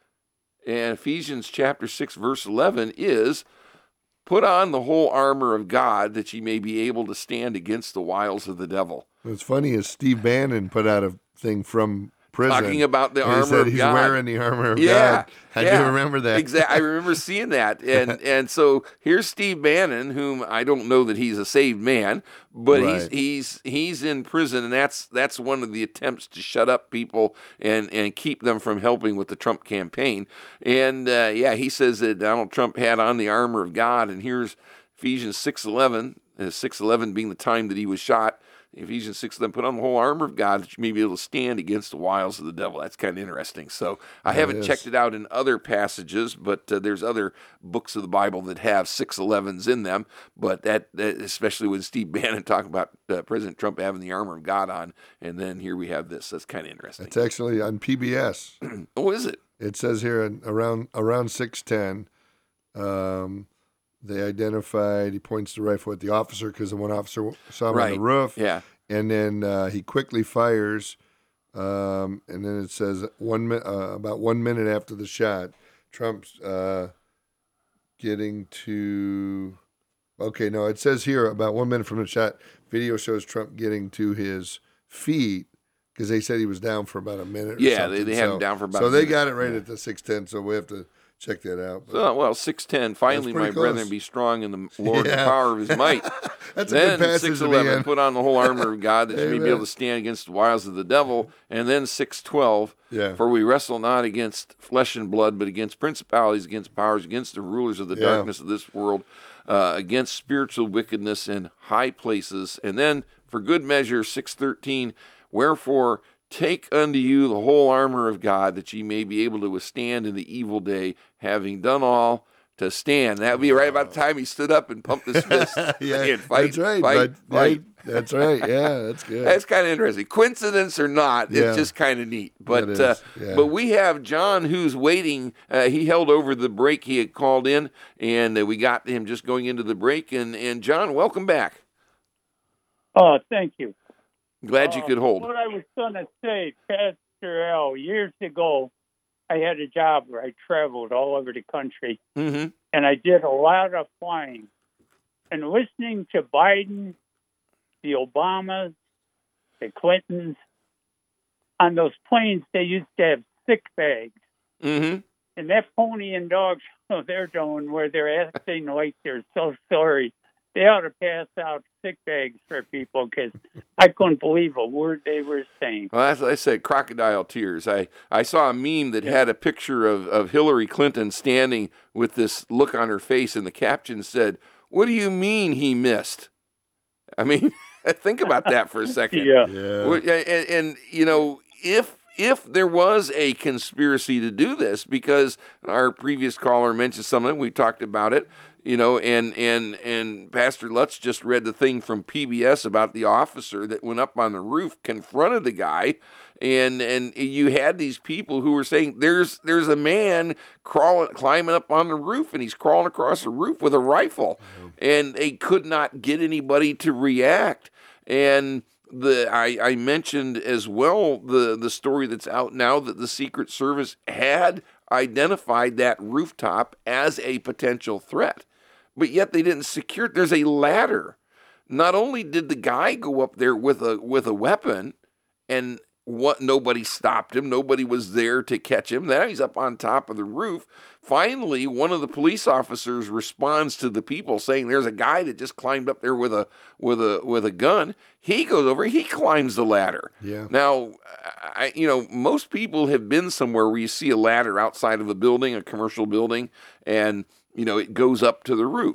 And Ephesians chapter six verse eleven is, put on the whole armor of God that ye may be able to stand against the wiles of the devil. What's funny is Steve Bannon put out a thing from prison. Talking about the and armor he said of he's God. wearing the armor of yeah, God. I yeah, do remember that. Exactly. I remember seeing that. And and so here's Steve Bannon, whom I don't know that he's a saved man, but Right. he's he's he's in prison, and that's that's one of the attempts to shut up people and, and keep them from helping with the Trump campaign. And uh, yeah, he says that Donald Trump had on the armor of God, and here's Ephesians six eleven, uh, six eleven being the time that he was shot. Ephesians six eleven, put on the whole armor of God that you may be able to stand against the wiles of the devil. That's kind of interesting. So I That haven't is. checked it out in other passages, but uh, there's other books of the Bible that have six elevens in them. But that, that especially with Steve Bannon talking about uh, President Trump having the armor of God on, and then here we have this. That's kind of interesting. It's actually on P B S. Oh, is it? It says here in- around around six ten, um, they identified, he points the rifle at the officer because the one officer saw him on Right. the roof. Yeah. And then uh, he quickly fires. Um, and then it says one mi- uh, about one minute after the shot, Trump's uh, getting to. Okay, no, it says here about one minute from the shot, video shows Trump getting to his feet because they said he was down for about a minute. Or Yeah, they- something. they have so, him down for about So a they minute. got it right Yeah. at the six ten. So we have to check that out. But So, well, six ten, finally, pretty my close. brethren, be strong in the Lord and the Yeah. power of his might. That's a Then good passage six to be eleven, in. put on the whole armor of God that you may be Amen. able to stand against the wiles of the devil. And then six twelve, Yeah. for we wrestle not against flesh and blood, but against principalities, against powers, against the rulers of the Yeah. darkness of this world, uh, against spiritual wickedness in high places. And then for good measure, six thirteen, wherefore take unto you the whole armor of God that ye may be able to withstand in the evil day, having done all to stand. That would be right about the time he stood up and pumped his fist. yeah, saying, fight, that's right. fight, but, fight. yeah, that's right. Yeah, that's good. That's kind of interesting. Coincidence or not, Yeah. it's just kind of neat. But That is, uh, yeah. but we have John who's waiting. Uh, he held over the break he had called in, and uh, we got him just going into the break. And, and John, welcome back. Oh, thank you. Glad you Uh, could hold. What I was going to say, Pastor Al, years ago, I had a job where I traveled all over the country, Mm-hmm. and I did a lot of flying. And listening to Biden, the Obamas, the Clintons, on those planes, they used to have sick bags. Mm-hmm. And that pony and dog show they're doing where they're acting like they're so sorry, they ought to pass out sick bags for people because I couldn't believe a word they were saying. Well, as I said, crocodile tears. I, I saw a meme that had a picture of, of Hillary Clinton standing with this look on her face, and the caption said, "What do you mean he missed?" I mean, think about that for a second. Yeah. yeah. Well, And, and, and, you know, if if there was a conspiracy to do this, because our previous caller mentioned something, we talked about it, you know, and and and Pastor Lutz just read the thing from P B S about the officer that went up on the roof, confronted the guy, and and you had these people who were saying there's there's a man crawling, climbing up on the roof, and he's crawling across the roof with a rifle, and they could not get anybody to react. And the I, I mentioned as well the, the story that's out now that the Secret Service had identified that rooftop as a potential threat, but yet they didn't secure it. There's a ladder. Not only did the guy go up there with a with a weapon, and what nobody stopped him, nobody was there to catch him. Now he's up on top of the roof. Finally, one of the police officers responds to the people saying there's a guy that just climbed up there with a with a with a gun. He goes over, he climbs the ladder. Yeah. Now, I you know, most people have been somewhere where you see a ladder outside of a building, a commercial building, and you know, it goes up to the roof.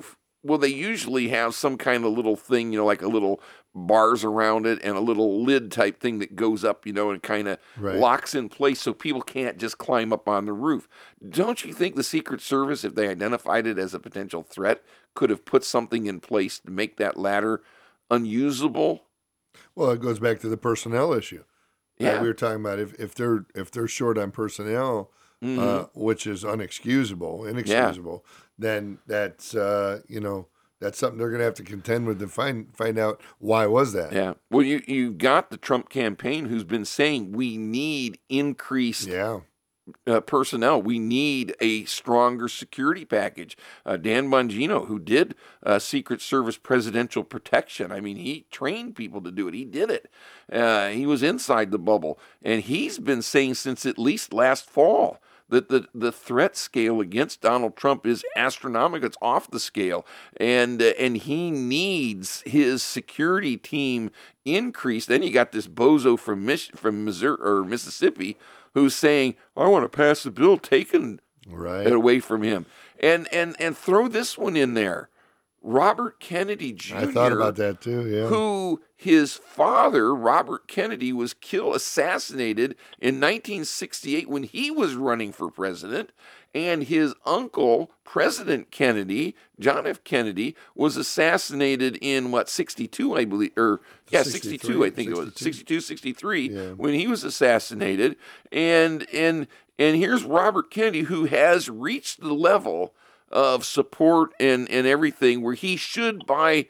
Well, they usually have some kind of little thing, you know, like a little bars around it and a little lid type thing that goes up, you know, and kind of Right. locks in place so people can't just climb up on the roof. Don't you think the Secret Service, if they identified it as a potential threat, could have put something in place to make that ladder unusable? Well, it goes back to the personnel issue. Uh, Yeah. we were talking about if, if they're if they're short on personnel, Mhm. uh, which is unexcusable, inexcusable, then that's uh, you know that's something they're going to have to contend with to find find out why was that. Yeah. Well, you you got the Trump campaign who's been saying we need increased Yeah. uh, personnel. We need a stronger security package. Uh, Dan Bongino, who did uh, Secret Service presidential protection, I mean, he trained people to do it. He did it. Uh, he was inside the bubble, and he's been saying since at least last fall that the, the threat scale against Donald Trump is astronomical. It's off the scale, and uh, and he needs his security team increased. Then you got this bozo from Mich- from Missouri or Mississippi who's saying, "I want to pass the bill taking Right. it away from him," and and and throw this one in there, Robert Kennedy Junior I thought about that too. Yeah. who his father, Robert Kennedy, was killed, assassinated in nineteen sixty-eight when he was running for president. And his uncle, President Kennedy, John F. Kennedy, was assassinated in, what, sixty-two, I believe, or, yeah, sixty-two, I think it was, sixty-two. sixty-two, sixty-three, Yeah. when he was assassinated. And, and, and here's Robert Kennedy, who has reached the level of support and, and everything where he should, by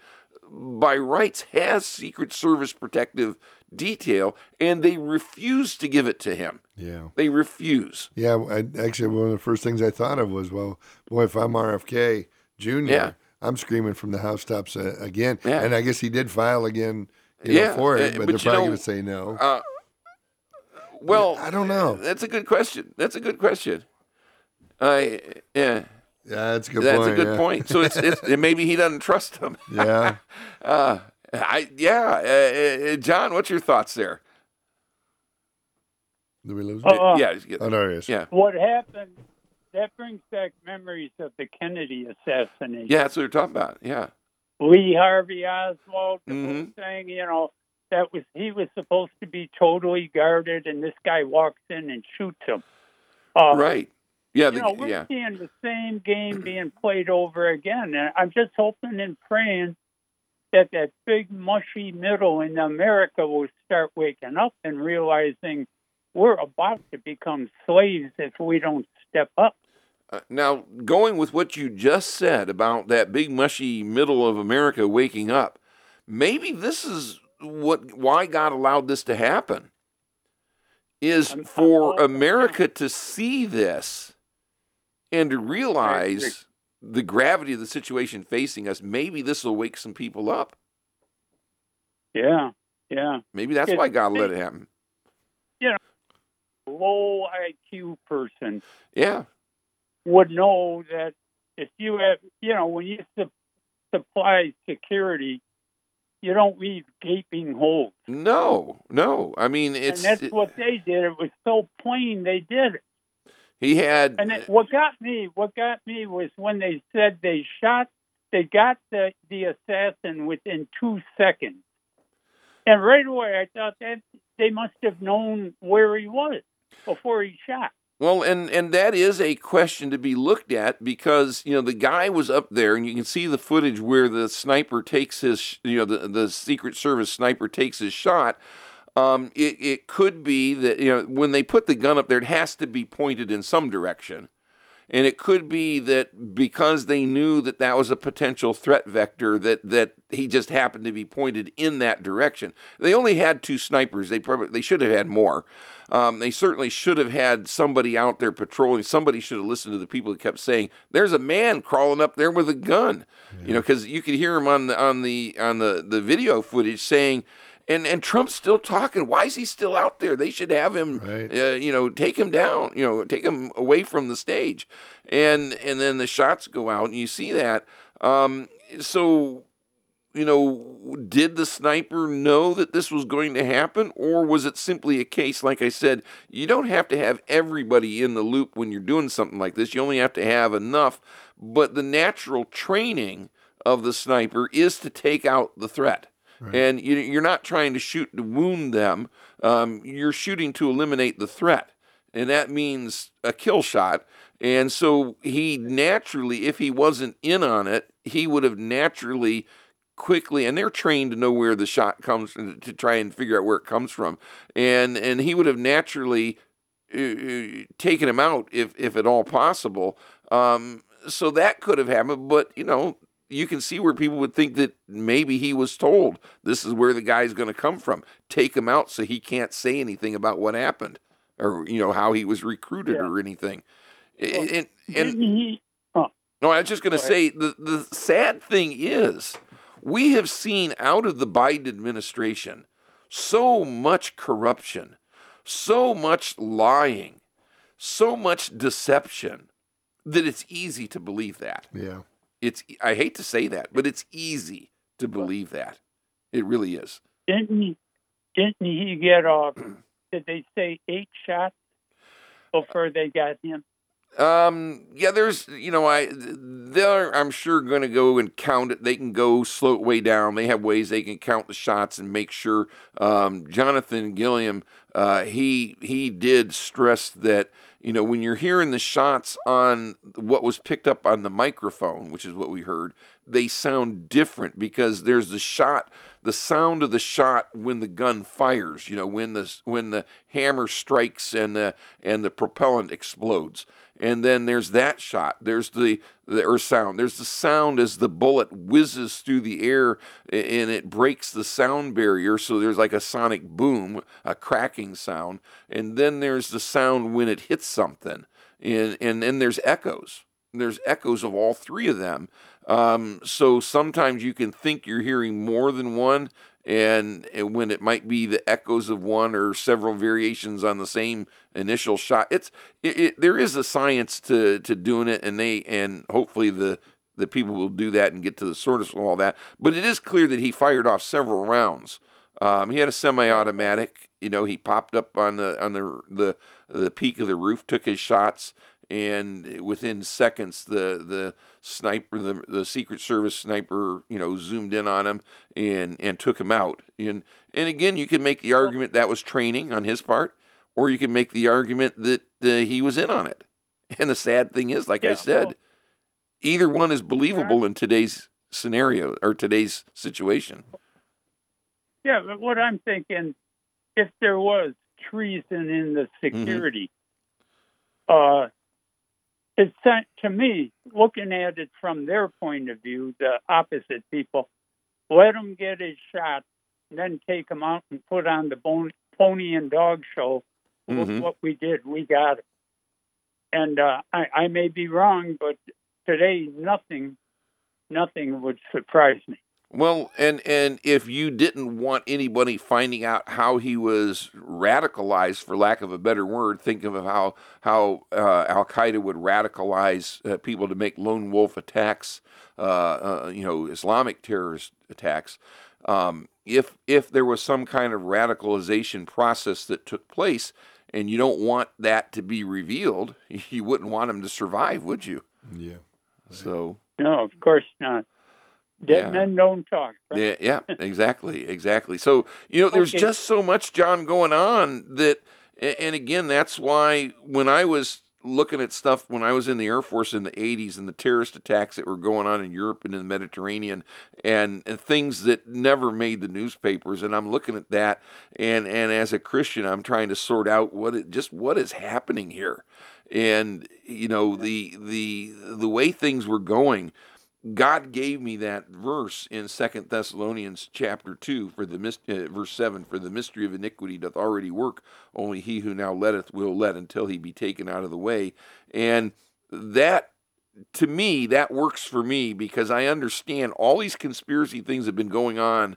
by rights, has Secret Service protective detail, and they refuse to give it to him. Yeah. They refuse. Yeah. I, actually, one of the first things I thought of was, well, boy, if I'm R F K Junior, Yeah. I'm screaming from the housetops uh, again. Yeah. And I guess he did file again you know, Yeah, for uh, it, but, but they're you probably know, going to say no. Uh, well, I don't know. That's a good question. That's a good question. I yeah, Yeah, that's a good that's point. a good yeah. point. So it's, it's and maybe he doesn't trust him. Yeah. Uh, I yeah, uh, uh, John, what's your thoughts there? Did we lose? Uh, uh, yeah, he's good. Oh, there he is. yeah, What happened, that brings back memories of the Kennedy assassination. yeah. That's what we're talking about. Yeah, Lee Harvey Oswald, the Mhm. whole thing, you know, that was he was supposed to be totally guarded, and this guy walks in and shoots him. Uh, right. Yeah, You the, know, we're yeah. seeing the same game being played over again, and I'm just hoping and praying that that big mushy middle in America will start waking up and realizing we're about to become slaves if we don't step up. Uh, now, going with what you just said about that big mushy middle of America waking up, maybe this is what why God allowed this to happen. Is I'm- I'm for hoping, America to see this and to realize the gravity of the situation facing us. Maybe this will wake some people up. Yeah, yeah. Maybe that's It's why God let big. it happen. Low I Q person Yeah, would know that if you have, you know, when you su- supply security, you don't leave gaping holes. no, no. I mean, it's and that's it- what they did. It was so plain they did it. he had. And it, what got me, what got me was when they said they shot, they got the the assassin within two seconds, and right away I thought that they must have known where he was before he shot. Well, and, and that is a question to be looked at because, you know, the guy was up there and you can see the footage where the sniper takes his, you know, the, the Secret Service sniper takes his shot. Um, it, it could be that, you know, when they put the gun up there, it has to be pointed in some direction. And it could be that because they knew that that was a potential threat vector, that, that he just happened to be pointed in that direction. They only had two snipers. They probably they should have had more. Um, they certainly should have had somebody out there patrolling. Somebody should have listened to the people that kept saying, "There's a man crawling up there with a gun," yeah. you know, because you could hear him on the on the on the, the video footage saying. And and Trump's still talking. Why is he still out there? They should have him, Right. uh, you know, take him down, you know, take him away from the stage. And and then the shots go out, and you see that. Um, so, you know, did the sniper know that this was going to happen? Or was it simply a case, like I said, you don't have to have everybody in the loop when you're doing something like this. You only have to have enough. But the natural training of the sniper is to take out the threat. Right. And you, you're not trying to shoot to wound them. Um, you're shooting to eliminate the threat. And that means a kill shot. And so he naturally, if he wasn't in on it, he would have naturally quickly, and they're trained to know where the shot comes, to try and figure out where it comes from. And and he would have naturally uh, taken him out if, if at all possible. Um, so that could have happened. But, you know, you can see where people would think that maybe he was told this is where the guy's going to come from. Take him out so he can't say anything about what happened or, you know, how he was recruited yeah. or anything. Well, and, and he, oh. No, I was just going to say the, the sad thing is we have seen out of the Biden administration so much corruption, so much lying, so much deception that it's easy to believe that. Yeah. It's, I hate to say that, but it's easy to believe that. It really is. Didn't he, didn't he get, uh, did they say eight shots before they got him? Um, yeah, there's, you know, I, they're, I'm sure, going to go and count it. They can go slow it way down. They have ways they can count the shots and make sure. Um, Jonathan Gilliam, uh, he, he did stress that, you know, when you're hearing the shots on what was picked up on the microphone, which is what we heard, they sound different because there's the shot, the sound of the shot when the gun fires, you know, when the, when the hammer strikes and the, and the propellant explodes. And then there's that shot. There's the, the or sound. There's the sound as the bullet whizzes through the air and it breaks the sound barrier. So there's like a sonic boom, a cracking sound. And then there's the sound when it hits something. And and then there's echoes. There's echoes of all three of them. Um, so sometimes you can think you're hearing more than one. And, and when it might be the echoes of one or several variations on the same initial shot, it's it, it, there is a science to, to doing it, and they and hopefully the, the people will do that and get to the source of all that. But it is clear that he fired off several rounds. Um, he had a semi-automatic. You know, he popped up on the on the the the peak of the roof, took his shots. And within seconds, the the sniper, the the Secret Service sniper, you know, zoomed in on him and, and took him out. And and again, you can make the argument that was training on his part, or you can make the argument that uh, he was in on it. And the sad thing is, like yeah, I said, well, either one is believable in today's scenario or today's situation. Yeah, but what I'm thinking, if there was treason in the security, mm-hmm. uh. It's to me, looking at it from their point of view, the opposite people, let him get his shot, then take him out and put on the bone, pony and dog show. Look mm-hmm. what we did. We got it. And uh, I, I may be wrong, but today nothing, nothing would surprise me. Well, and, and if you didn't want anybody finding out how he was radicalized, for lack of a better word, think of how how uh, Al-Qaeda would radicalize uh, people to make lone wolf attacks, uh, uh, you know, Islamic terrorist attacks. Um, if if there was some kind of radicalization process that took place, and you don't want that to be revealed, you wouldn't want him to survive, would you? Yeah. So no, of course not. Dead yeah. men don't talk. Right? Yeah, yeah, exactly, exactly. So, you know, there's okay. just so much, John, going on that, and again, that's why when I was looking at stuff, when I was in the Air Force in the eighties and the terrorist attacks that were going on in Europe and in the Mediterranean and, and things that never made the newspapers, and I'm looking at that, and, and as a Christian, I'm trying to sort out what it, just what is happening here. And, you know, the the the way things were going, God gave me that verse in Second Thessalonians chapter two for the uh, verse seven, for the mystery of iniquity doth already work, only he who now letteth will let until he be taken out of the way. And that, to me, that works for me because I understand all these conspiracy things have been going on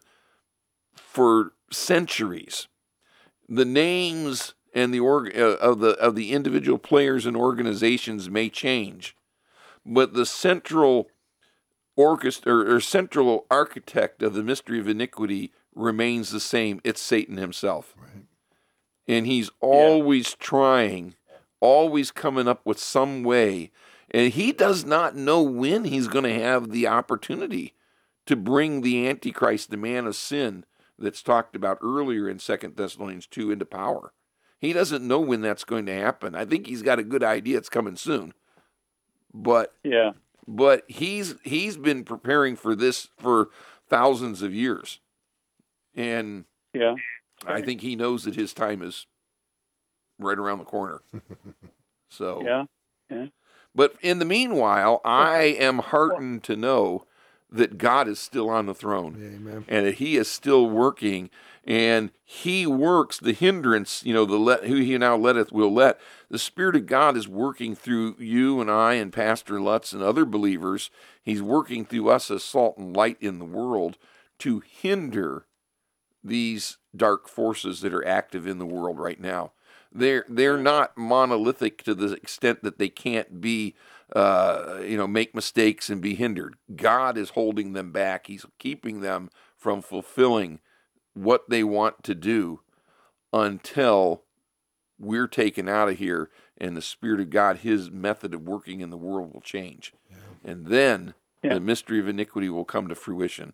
for centuries. The names and the org- uh, of the of the individual players and organizations may change, but the central Orchestra or, or central architect of the mystery of iniquity remains the same. It's Satan himself. Right. And he's always yeah. trying, always coming up with some way. And he does not know when he's going to have the opportunity to bring the Antichrist, the man of sin, that's talked about earlier in Second Thessalonians two, into power. He doesn't know when that's going to happen. I think he's got a good idea it's coming soon. But Yeah. but he's he's been preparing for this for thousands of years. And Yeah. I think he knows that his time is right around the corner. So Yeah. Yeah. But in the meanwhile, I am heartened to know that God is still on the throne. Amen. And that he is still working, and he works the hindrance, you know, the let who he now letteth will let. The Spirit of God is working through you and I and Pastor Lutz and other believers. He's working through us as salt and light in the world to hinder these dark forces that are active in the world right now. They're they're not monolithic to the extent that they can't be, uh, you know, make mistakes and be hindered. God is holding them back. He's keeping them from fulfilling what they want to do until we're taken out of here and the Spirit of God, his method of working in the world, will change. Yeah. And then Yeah. the mystery of iniquity will come to fruition.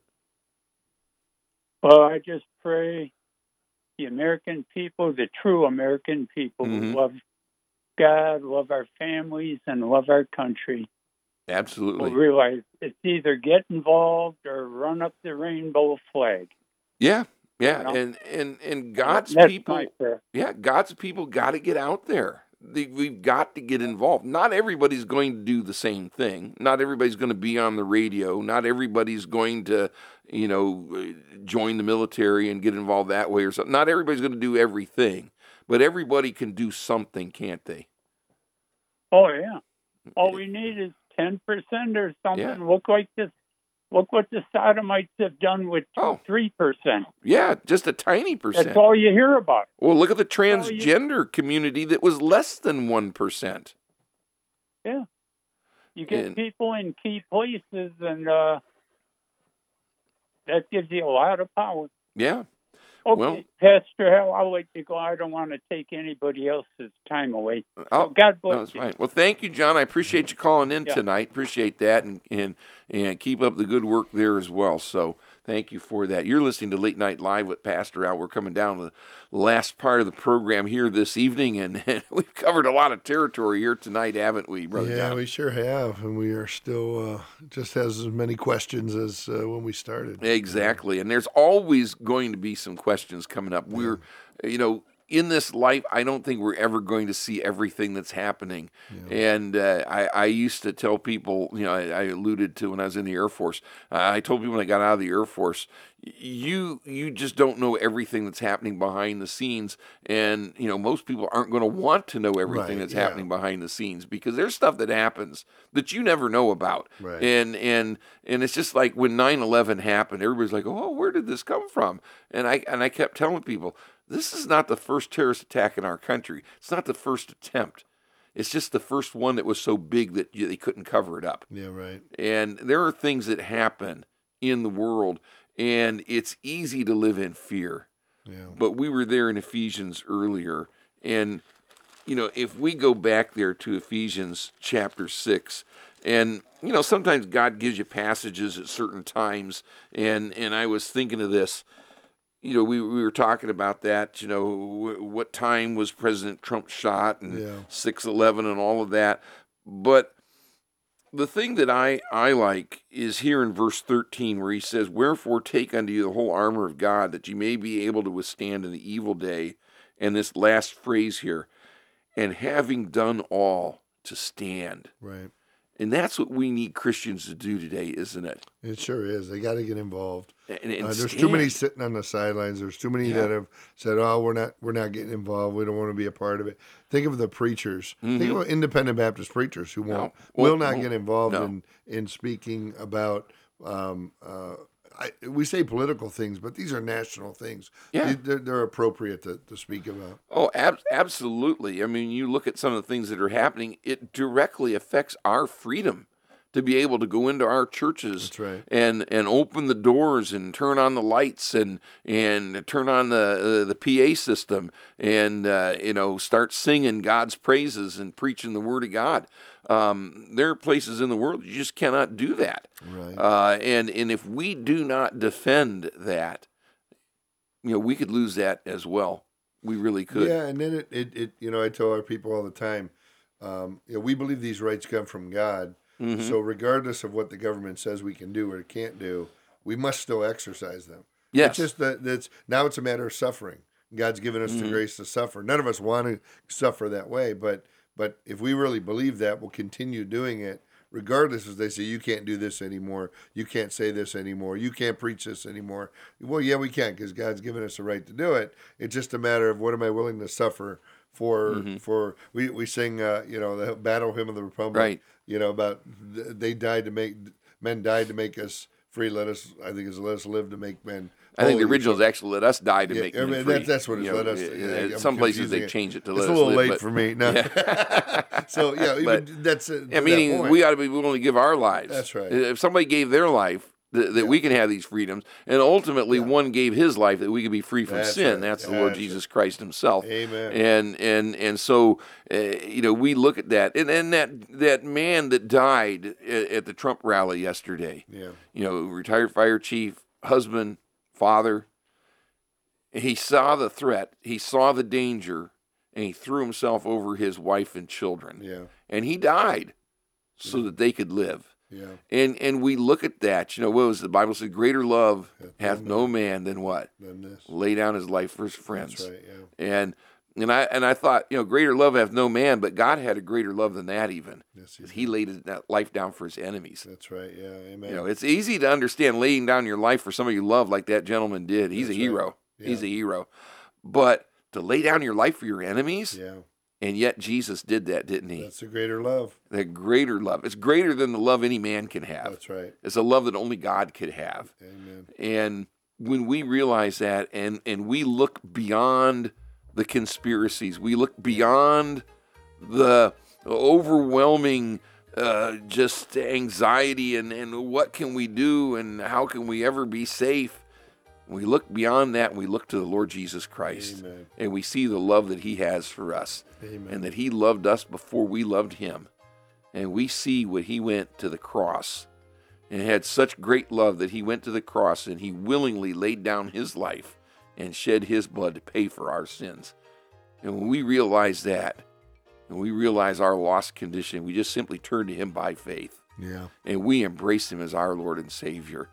Well, I just pray the American people, the true American people, Mhm. who love God, love our families, and love our country, Absolutely. will realize it's either get involved or run up the rainbow flag. Yeah, yeah, You know? and and and God's That's people, my prayer. yeah, God's people got to get out there. They, we've got to get involved. Not everybody's going to do the same thing. Not everybody's going to be on the radio. Not everybody's going to, you know, join the military and get involved that way or something. Not everybody's going to do everything, but everybody can do something, can't they? Oh, yeah. All we need is ten percent or something. Yeah. Look like this. Look what the Sodomites have done with two, Oh. three percent. Yeah, just a tiny percent. That's all you hear about. Well, look at the all you- transgender community that was less than one percent. Yeah. You get And- people in key places, and uh, that gives you a lot of power. Yeah. Okay, Well- Pastor Hal, I'll let you go. I don't want to take anybody else's time away. So Oh, God no, bless that's you. fine. Well, thank you, John. I appreciate you calling in Yeah. tonight. Appreciate that, and, and and keep up the good work there as well. So thank you for that. You're listening to Late Night Live with Pastor Al. We're coming down to the last part of the program here this evening, and, and we've covered a lot of territory here tonight, haven't we, Brother Yeah, John? we sure have, and we are still uh, just has as many questions as uh, when we started. Exactly. And there's always going to be some questions coming up. We're, you know, in this life, I don't think we're ever going to see everything that's happening. And uh, I, I used to tell people, you know, I, I alluded to when I was in the Air Force, uh, I told people when I got out of the Air Force, you you just don't know everything that's happening behind the scenes. And, you know, most people aren't going to want to know everything Right, that's yeah. happening behind the scenes because there's stuff that happens that you never know about. Right. And and and it's just like when nine eleven happened, everybody's like, "Oh, where did this come from?" And I and I kept telling people, this is not the first terrorist attack in our country. It's not the first attempt. It's just the first one that was so big that you, they couldn't cover it up. Yeah, right. And there are things that happen in the world, and it's easy to live in fear. Yeah. But we were there in Ephesians earlier, and you know, if we go back there to Ephesians chapter six, and you know, sometimes God gives you passages at certain times, and and I was thinking of this. You know, we we were talking about that. You know, w- what time was President Trump shot, and Yeah. six eleven, and all of that. But the thing that I, I like is here in verse thirteen, where he says, "Wherefore take unto you the whole armor of God, that ye may be able to withstand in the evil day." And this last phrase here, "and having done all, to stand." Right. And that's what we need Christians to do today, isn't it? It sure is. They got to get involved. And, and Uh, there's too stand. many sitting on the sidelines. There's too many Yeah. that have said, "Oh, we're not, we're not getting involved. We don't want to be a part of it." Think of the preachers. Think of independent Baptist preachers who won't, Well, will not well, get involved no. in in speaking about. Um, uh, I, we say political things, but these are national things. Yeah. They- they're, they're appropriate to, to speak about. Oh, ab- absolutely. I mean, you look at some of the things that are happening, it directly affects our freedom to be able to go into our churches That's right. and, and open the doors and turn on the lights and and turn on the uh, the P A system and uh, you know start singing God's praises and preaching the Word of God. Um, there are places in the world you just cannot do that. Right. Uh, and and if we do not defend that, you know, we could lose that as well. We really could. Yeah, and then it, it, it you know, I tell our people all the time, um, you know, we believe these rights come from God. Mm-hmm. So regardless of what the government says we can do or can't do, we must still exercise them. Yes. It's just that that's now it's a matter of suffering. God's given us Mm-hmm. the grace to suffer. None of us want to suffer that way, but but if we really believe that, we'll continue doing it. Regardless, as they say, you can't do this anymore. You can't say this anymore. You can't preach this anymore. Well, yeah, we can because God's given us the right to do it. It's just a matter of what am I willing to suffer for? Mm-hmm. For we we sing, uh, you know, the battle hymn of the Republic. Right. You know about th- they died to make men died to make us free. Let us, I think, it's let us live to make men. I think the holy. original is actually let us die to Yeah, make I men mean, free. that's, that's what it's You know, let us. uh, yeah, I'm some places confusing they it. change it to It's let a us little live, late but- for me. No. Yeah. So yeah, But- even, that's uh, I mean, we ought to be willing to give our lives. That's right. If somebody gave their life, that, that we can have these freedoms, and ultimately Yeah. one gave his life that we could be free from That's sin. right. That's the Lord That's Jesus Christ Himself. Amen. And and and so uh, you know we look at that, and and that that man that died at, at the Trump rally yesterday. Yeah. You know, retired fire chief, husband, father. He saw the threat, he saw the danger, and he threw himself over his wife and children. Yeah. And he died so that they could live. Yeah. And and we look at that, you know, what was the Bible said? Greater love Hath hath no no man than what? Than this. Lay down his life for his friends. That's right. Yeah. And and I and I thought, you know, greater love hath no man, but God had a greater love than that even. Yes, he 'Cause he laid his that life down for his enemies. That's right. Yeah. Amen. You know, it's easy to understand laying down your life for somebody you love like that gentleman did. He's That's a right. hero. He's Yeah. a hero. But to lay down your life for your enemies, Yeah. and yet Jesus did that, didn't he? That's a greater love. That greater love. It's greater than the love any man can have. That's right. It's a love that only God could have. Amen. And when we realize that and, and we look beyond the conspiracies, we look beyond the overwhelming uh, just anxiety and, and what can we do and how can we ever be safe, we look beyond that and we look to the Lord Jesus Christ. Amen. And we see the love that He has for us. Amen. And that He loved us before we loved Him. And we see what He went to the cross and had such great love that He went to the cross and He willingly laid down His life and shed His blood to pay for our sins. And when we realize that, and we realize our lost condition, we just simply turn to Him by faith. Yeah. And we embrace Him as our Lord and Savior.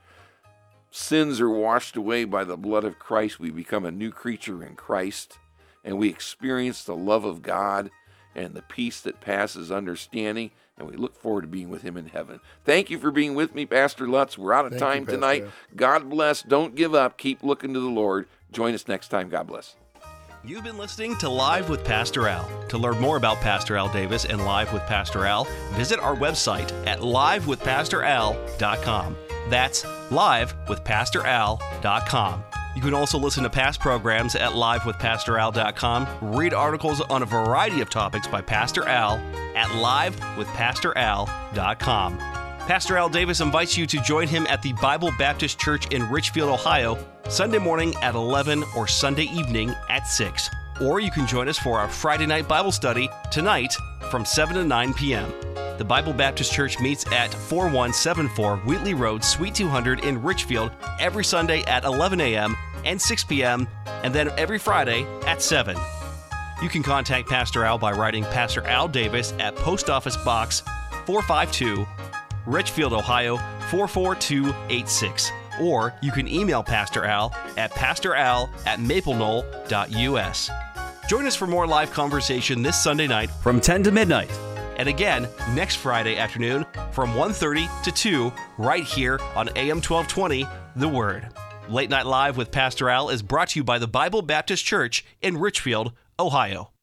Sins are washed away by the blood of Christ. We become a new creature in Christ. And we experience the love of God and the peace that passes understanding. And we look forward to being with Him in heaven. Thank you for being with me, Pastor Lutz. We're out of Thank time you, Pastor tonight. Al. God bless. Don't give up. Keep looking to the Lord. Join us next time. God bless. You've been listening to Live with Pastor Al. To learn more about Pastor Al Davis and Live with Pastor Al, visit our website at live with pastor al dot com. That's live with pastor al dot com. You can also listen to past programs at live with pastor al dot com, read articles on a variety of topics by Pastor Al at live with pastor al dot com. Pastor Al Davis invites you to join him at the Bible Baptist Church in Richfield, Ohio, Sunday morning at eleven or Sunday evening at six. Or you can join us for our Friday night Bible study tonight from seven to nine p.m. The Bible Baptist Church meets at forty-one seventy-four Wheatley Road, Suite two hundred in Richfield every Sunday at eleven a.m. and six p.m., and then every Friday at seven. You can contact Pastor Al by writing Pastor Al Davis at Post Office Box four fifty-two, Richfield, Ohio four four two eight six. Or you can email Pastor Al at pastoral at mapleknoll dot u s. Join us for more live conversation this Sunday night from ten to midnight. And again, next Friday afternoon from one thirty to two, right here on A M twelve twenty, The Word. Late Night Live with Pastor Al is brought to you by the Bible Baptist Church in Richfield, Ohio.